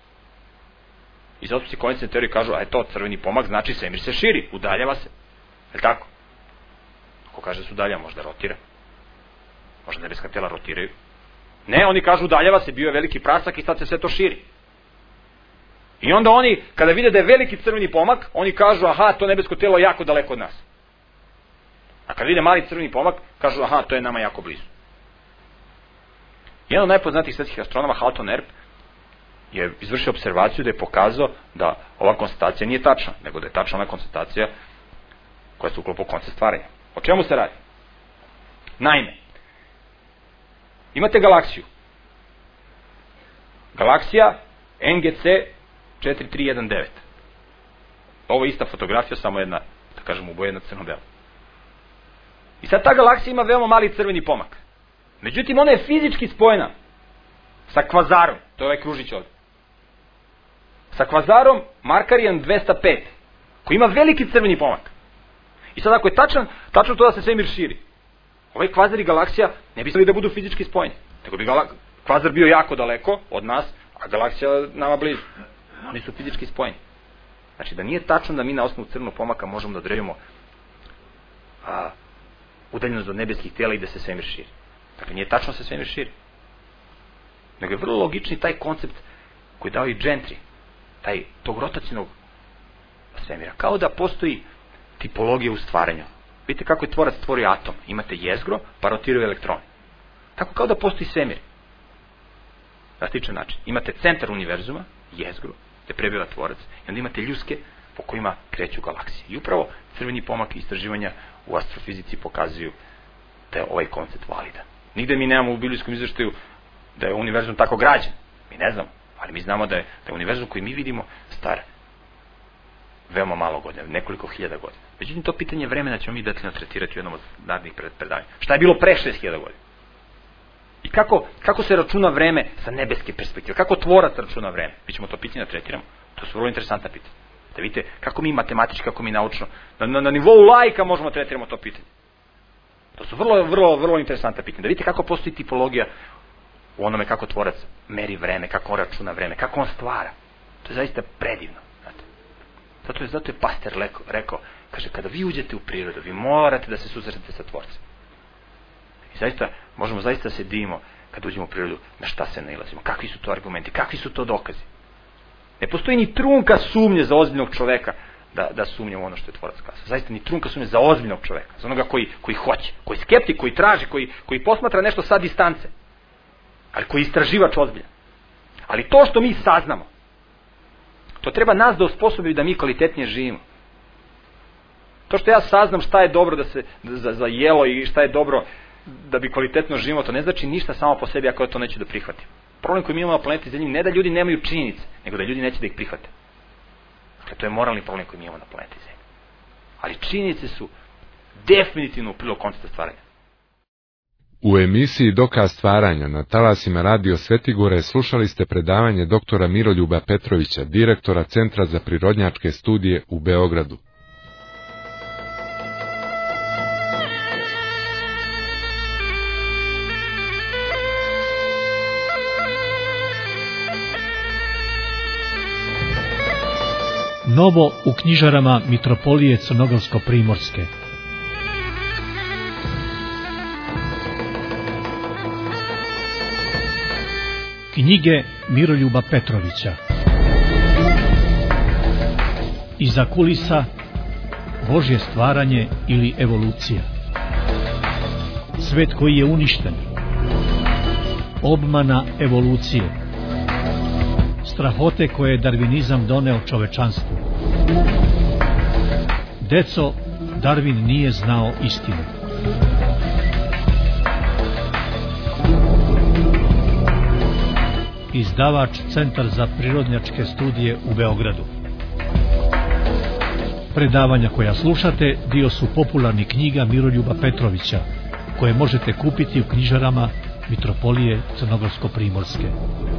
I zato se konvencionalne teorije kažu, a je to crveni pomak, znači svemir se širi, udaljava se. Je li tako? Ako kaže da se udaljava, možda rotira. Možda nebeska tela rotiraju. Ne, oni kažu udaljava se, bio je veliki prasak i sad se sve to širi. I onda oni, kada vide da je veliki crveni pomak, oni kažu, aha, to nebesko telo je jako daleko od nas. A kada vide mali crveni pomak, kažu, aha, to je nama jako blizu. Jedan od najpoznatijih svetskih astronoma, Halton Erb, je izvršio observaciju da je pokazao da ova konstatacija nije tačna, nego da je tačna ona konstatacija koja se uklapa u koncept stvaranja. O čemu se radi? Naime, imate galaksiju. Galaksija NGC 4319. Ovo je ista fotografija, samo jedna, da kažem, ubojena crno-bela. I sad ta galaksija ima veoma mali crveni pomak. Međutim, ona je fizički spojena sa kvazarom, to je ovaj kružić ovdje. Sa kvazarom Markarian 205, koji ima veliki crveni pomak. I sad ako je tačno to da se svemir širi, ovaj kvazar i galaksija ne bi smeli da budu fizički spojeni. Nego bi kvazar bio jako daleko od nas, a galaksija nama blizu. Oni su fizički spojeni. Znači da nije tačno da mi na osnovu crvenog pomaka možemo da odredimo udaljenost od nebeskih tela i da se svemir širi. Dakle, nije tačno da se svemir širi. Nego je vrlo logični taj koncept koji dao i Gentry, tog rotacijnog svemira. Kao da postoji tipologija u stvaranju. Vidite kako je tvorac stvorio atom. Imate jezgro, pa rotiraju elektroni. Tako kao da postoji svemir. Na sličan način. Imate centar univerzuma, jezgro, gde prebiva tvorac, i onda imate ljuske po kojima kreću galaksije. I upravo crveni pomak istraživanja u astrofizici pokazuju da je ovaj koncept validan. Nigde mi nemamo u biblijskom izveštaju da je univerzum tako građen. Mi ne znamo, ali mi znamo da je univerzum koji mi vidimo star veoma malo godina, nekoliko hiljada godina. Međutim, to pitanje vremena ćemo mi detaljno tretirati u jednom od narednih predavanja. Šta je bilo pre 6000 godina? I kako se računa vreme sa nebeske perspektive? Kako tvorac računa vreme? Mi ćemo to pitanje da tretiramo. To su vrlo interesantna pitanja. Da vidite kako mi matematički, kako mi naučno, na nivou laika možemo tretiramo to pitanje. To su vrlo interesantna pitanja. Da vidite kako postoji tipologija u onome kako tvorac meri vreme, kako on računa vreme, kako on stvara. To je zaista predivno. Zato je Pasteur rekao, kaže, kada vi uđete u prirodu, vi morate da se susretnete sa tvorcem. I zaista, možemo zaista se divimo kada uđemo u prirodu, na šta se nailazimo, kakvi su to argumenti, kakvi su to dokazi. Ne postoji ni trunka sumnje za ozbiljnog čoveka da sumnje u ono što je tvorac kazao. Zaista ni trunka sumnje za ozbiljnog čoveka, za onoga koji hoće, koji je skeptik, koji traži, koji posmatra nešto sa distance, ali koji je istraživač ozbiljan. Ali to što mi saznamo, to treba nas da osposobi da mi kvalitetnije živimo. To što ja saznam šta je dobro za jelo i šta je dobro da bi kvalitetno živimo, to ne znači ništa samo po sebi ako ja to neću da prihvatim. Problem koji mi imamo na planeti Zemlji ne da ljudi nemaju činjenice, nego da ljudi neće da ih prihvate. Dakle, to je moralni problem koji mi imamo na planeti Zemlji. Ali činjenice su definitivno u prilog koncepta stvaranja. U emisiji Dokaz stvaranja na talasima Radio Svetigore slušali ste predavanje doktora Miroljuba Petrovića, direktora Centra za prirodnjačke studije u Beogradu. Novo u knjižarama Mitropolije Crnogorsko-primorske. Knjige Miroljuba Petrovića. Iza kulisa, Božje stvaranje ili evolucija. Svet koji je uništen. Obmana evolucije. Strahote koje je darvinizam doneo čovečanstvu. Deco, Darwin nije znao istinu. Izdavač Centar za prirodnjačke studije u Beogradu. Predavanja koja slušate dio su popularnih knjiga Miroljuba Petrovića, koje možete kupiti u knjižarama Mitropolije Crnogorsko-primorske.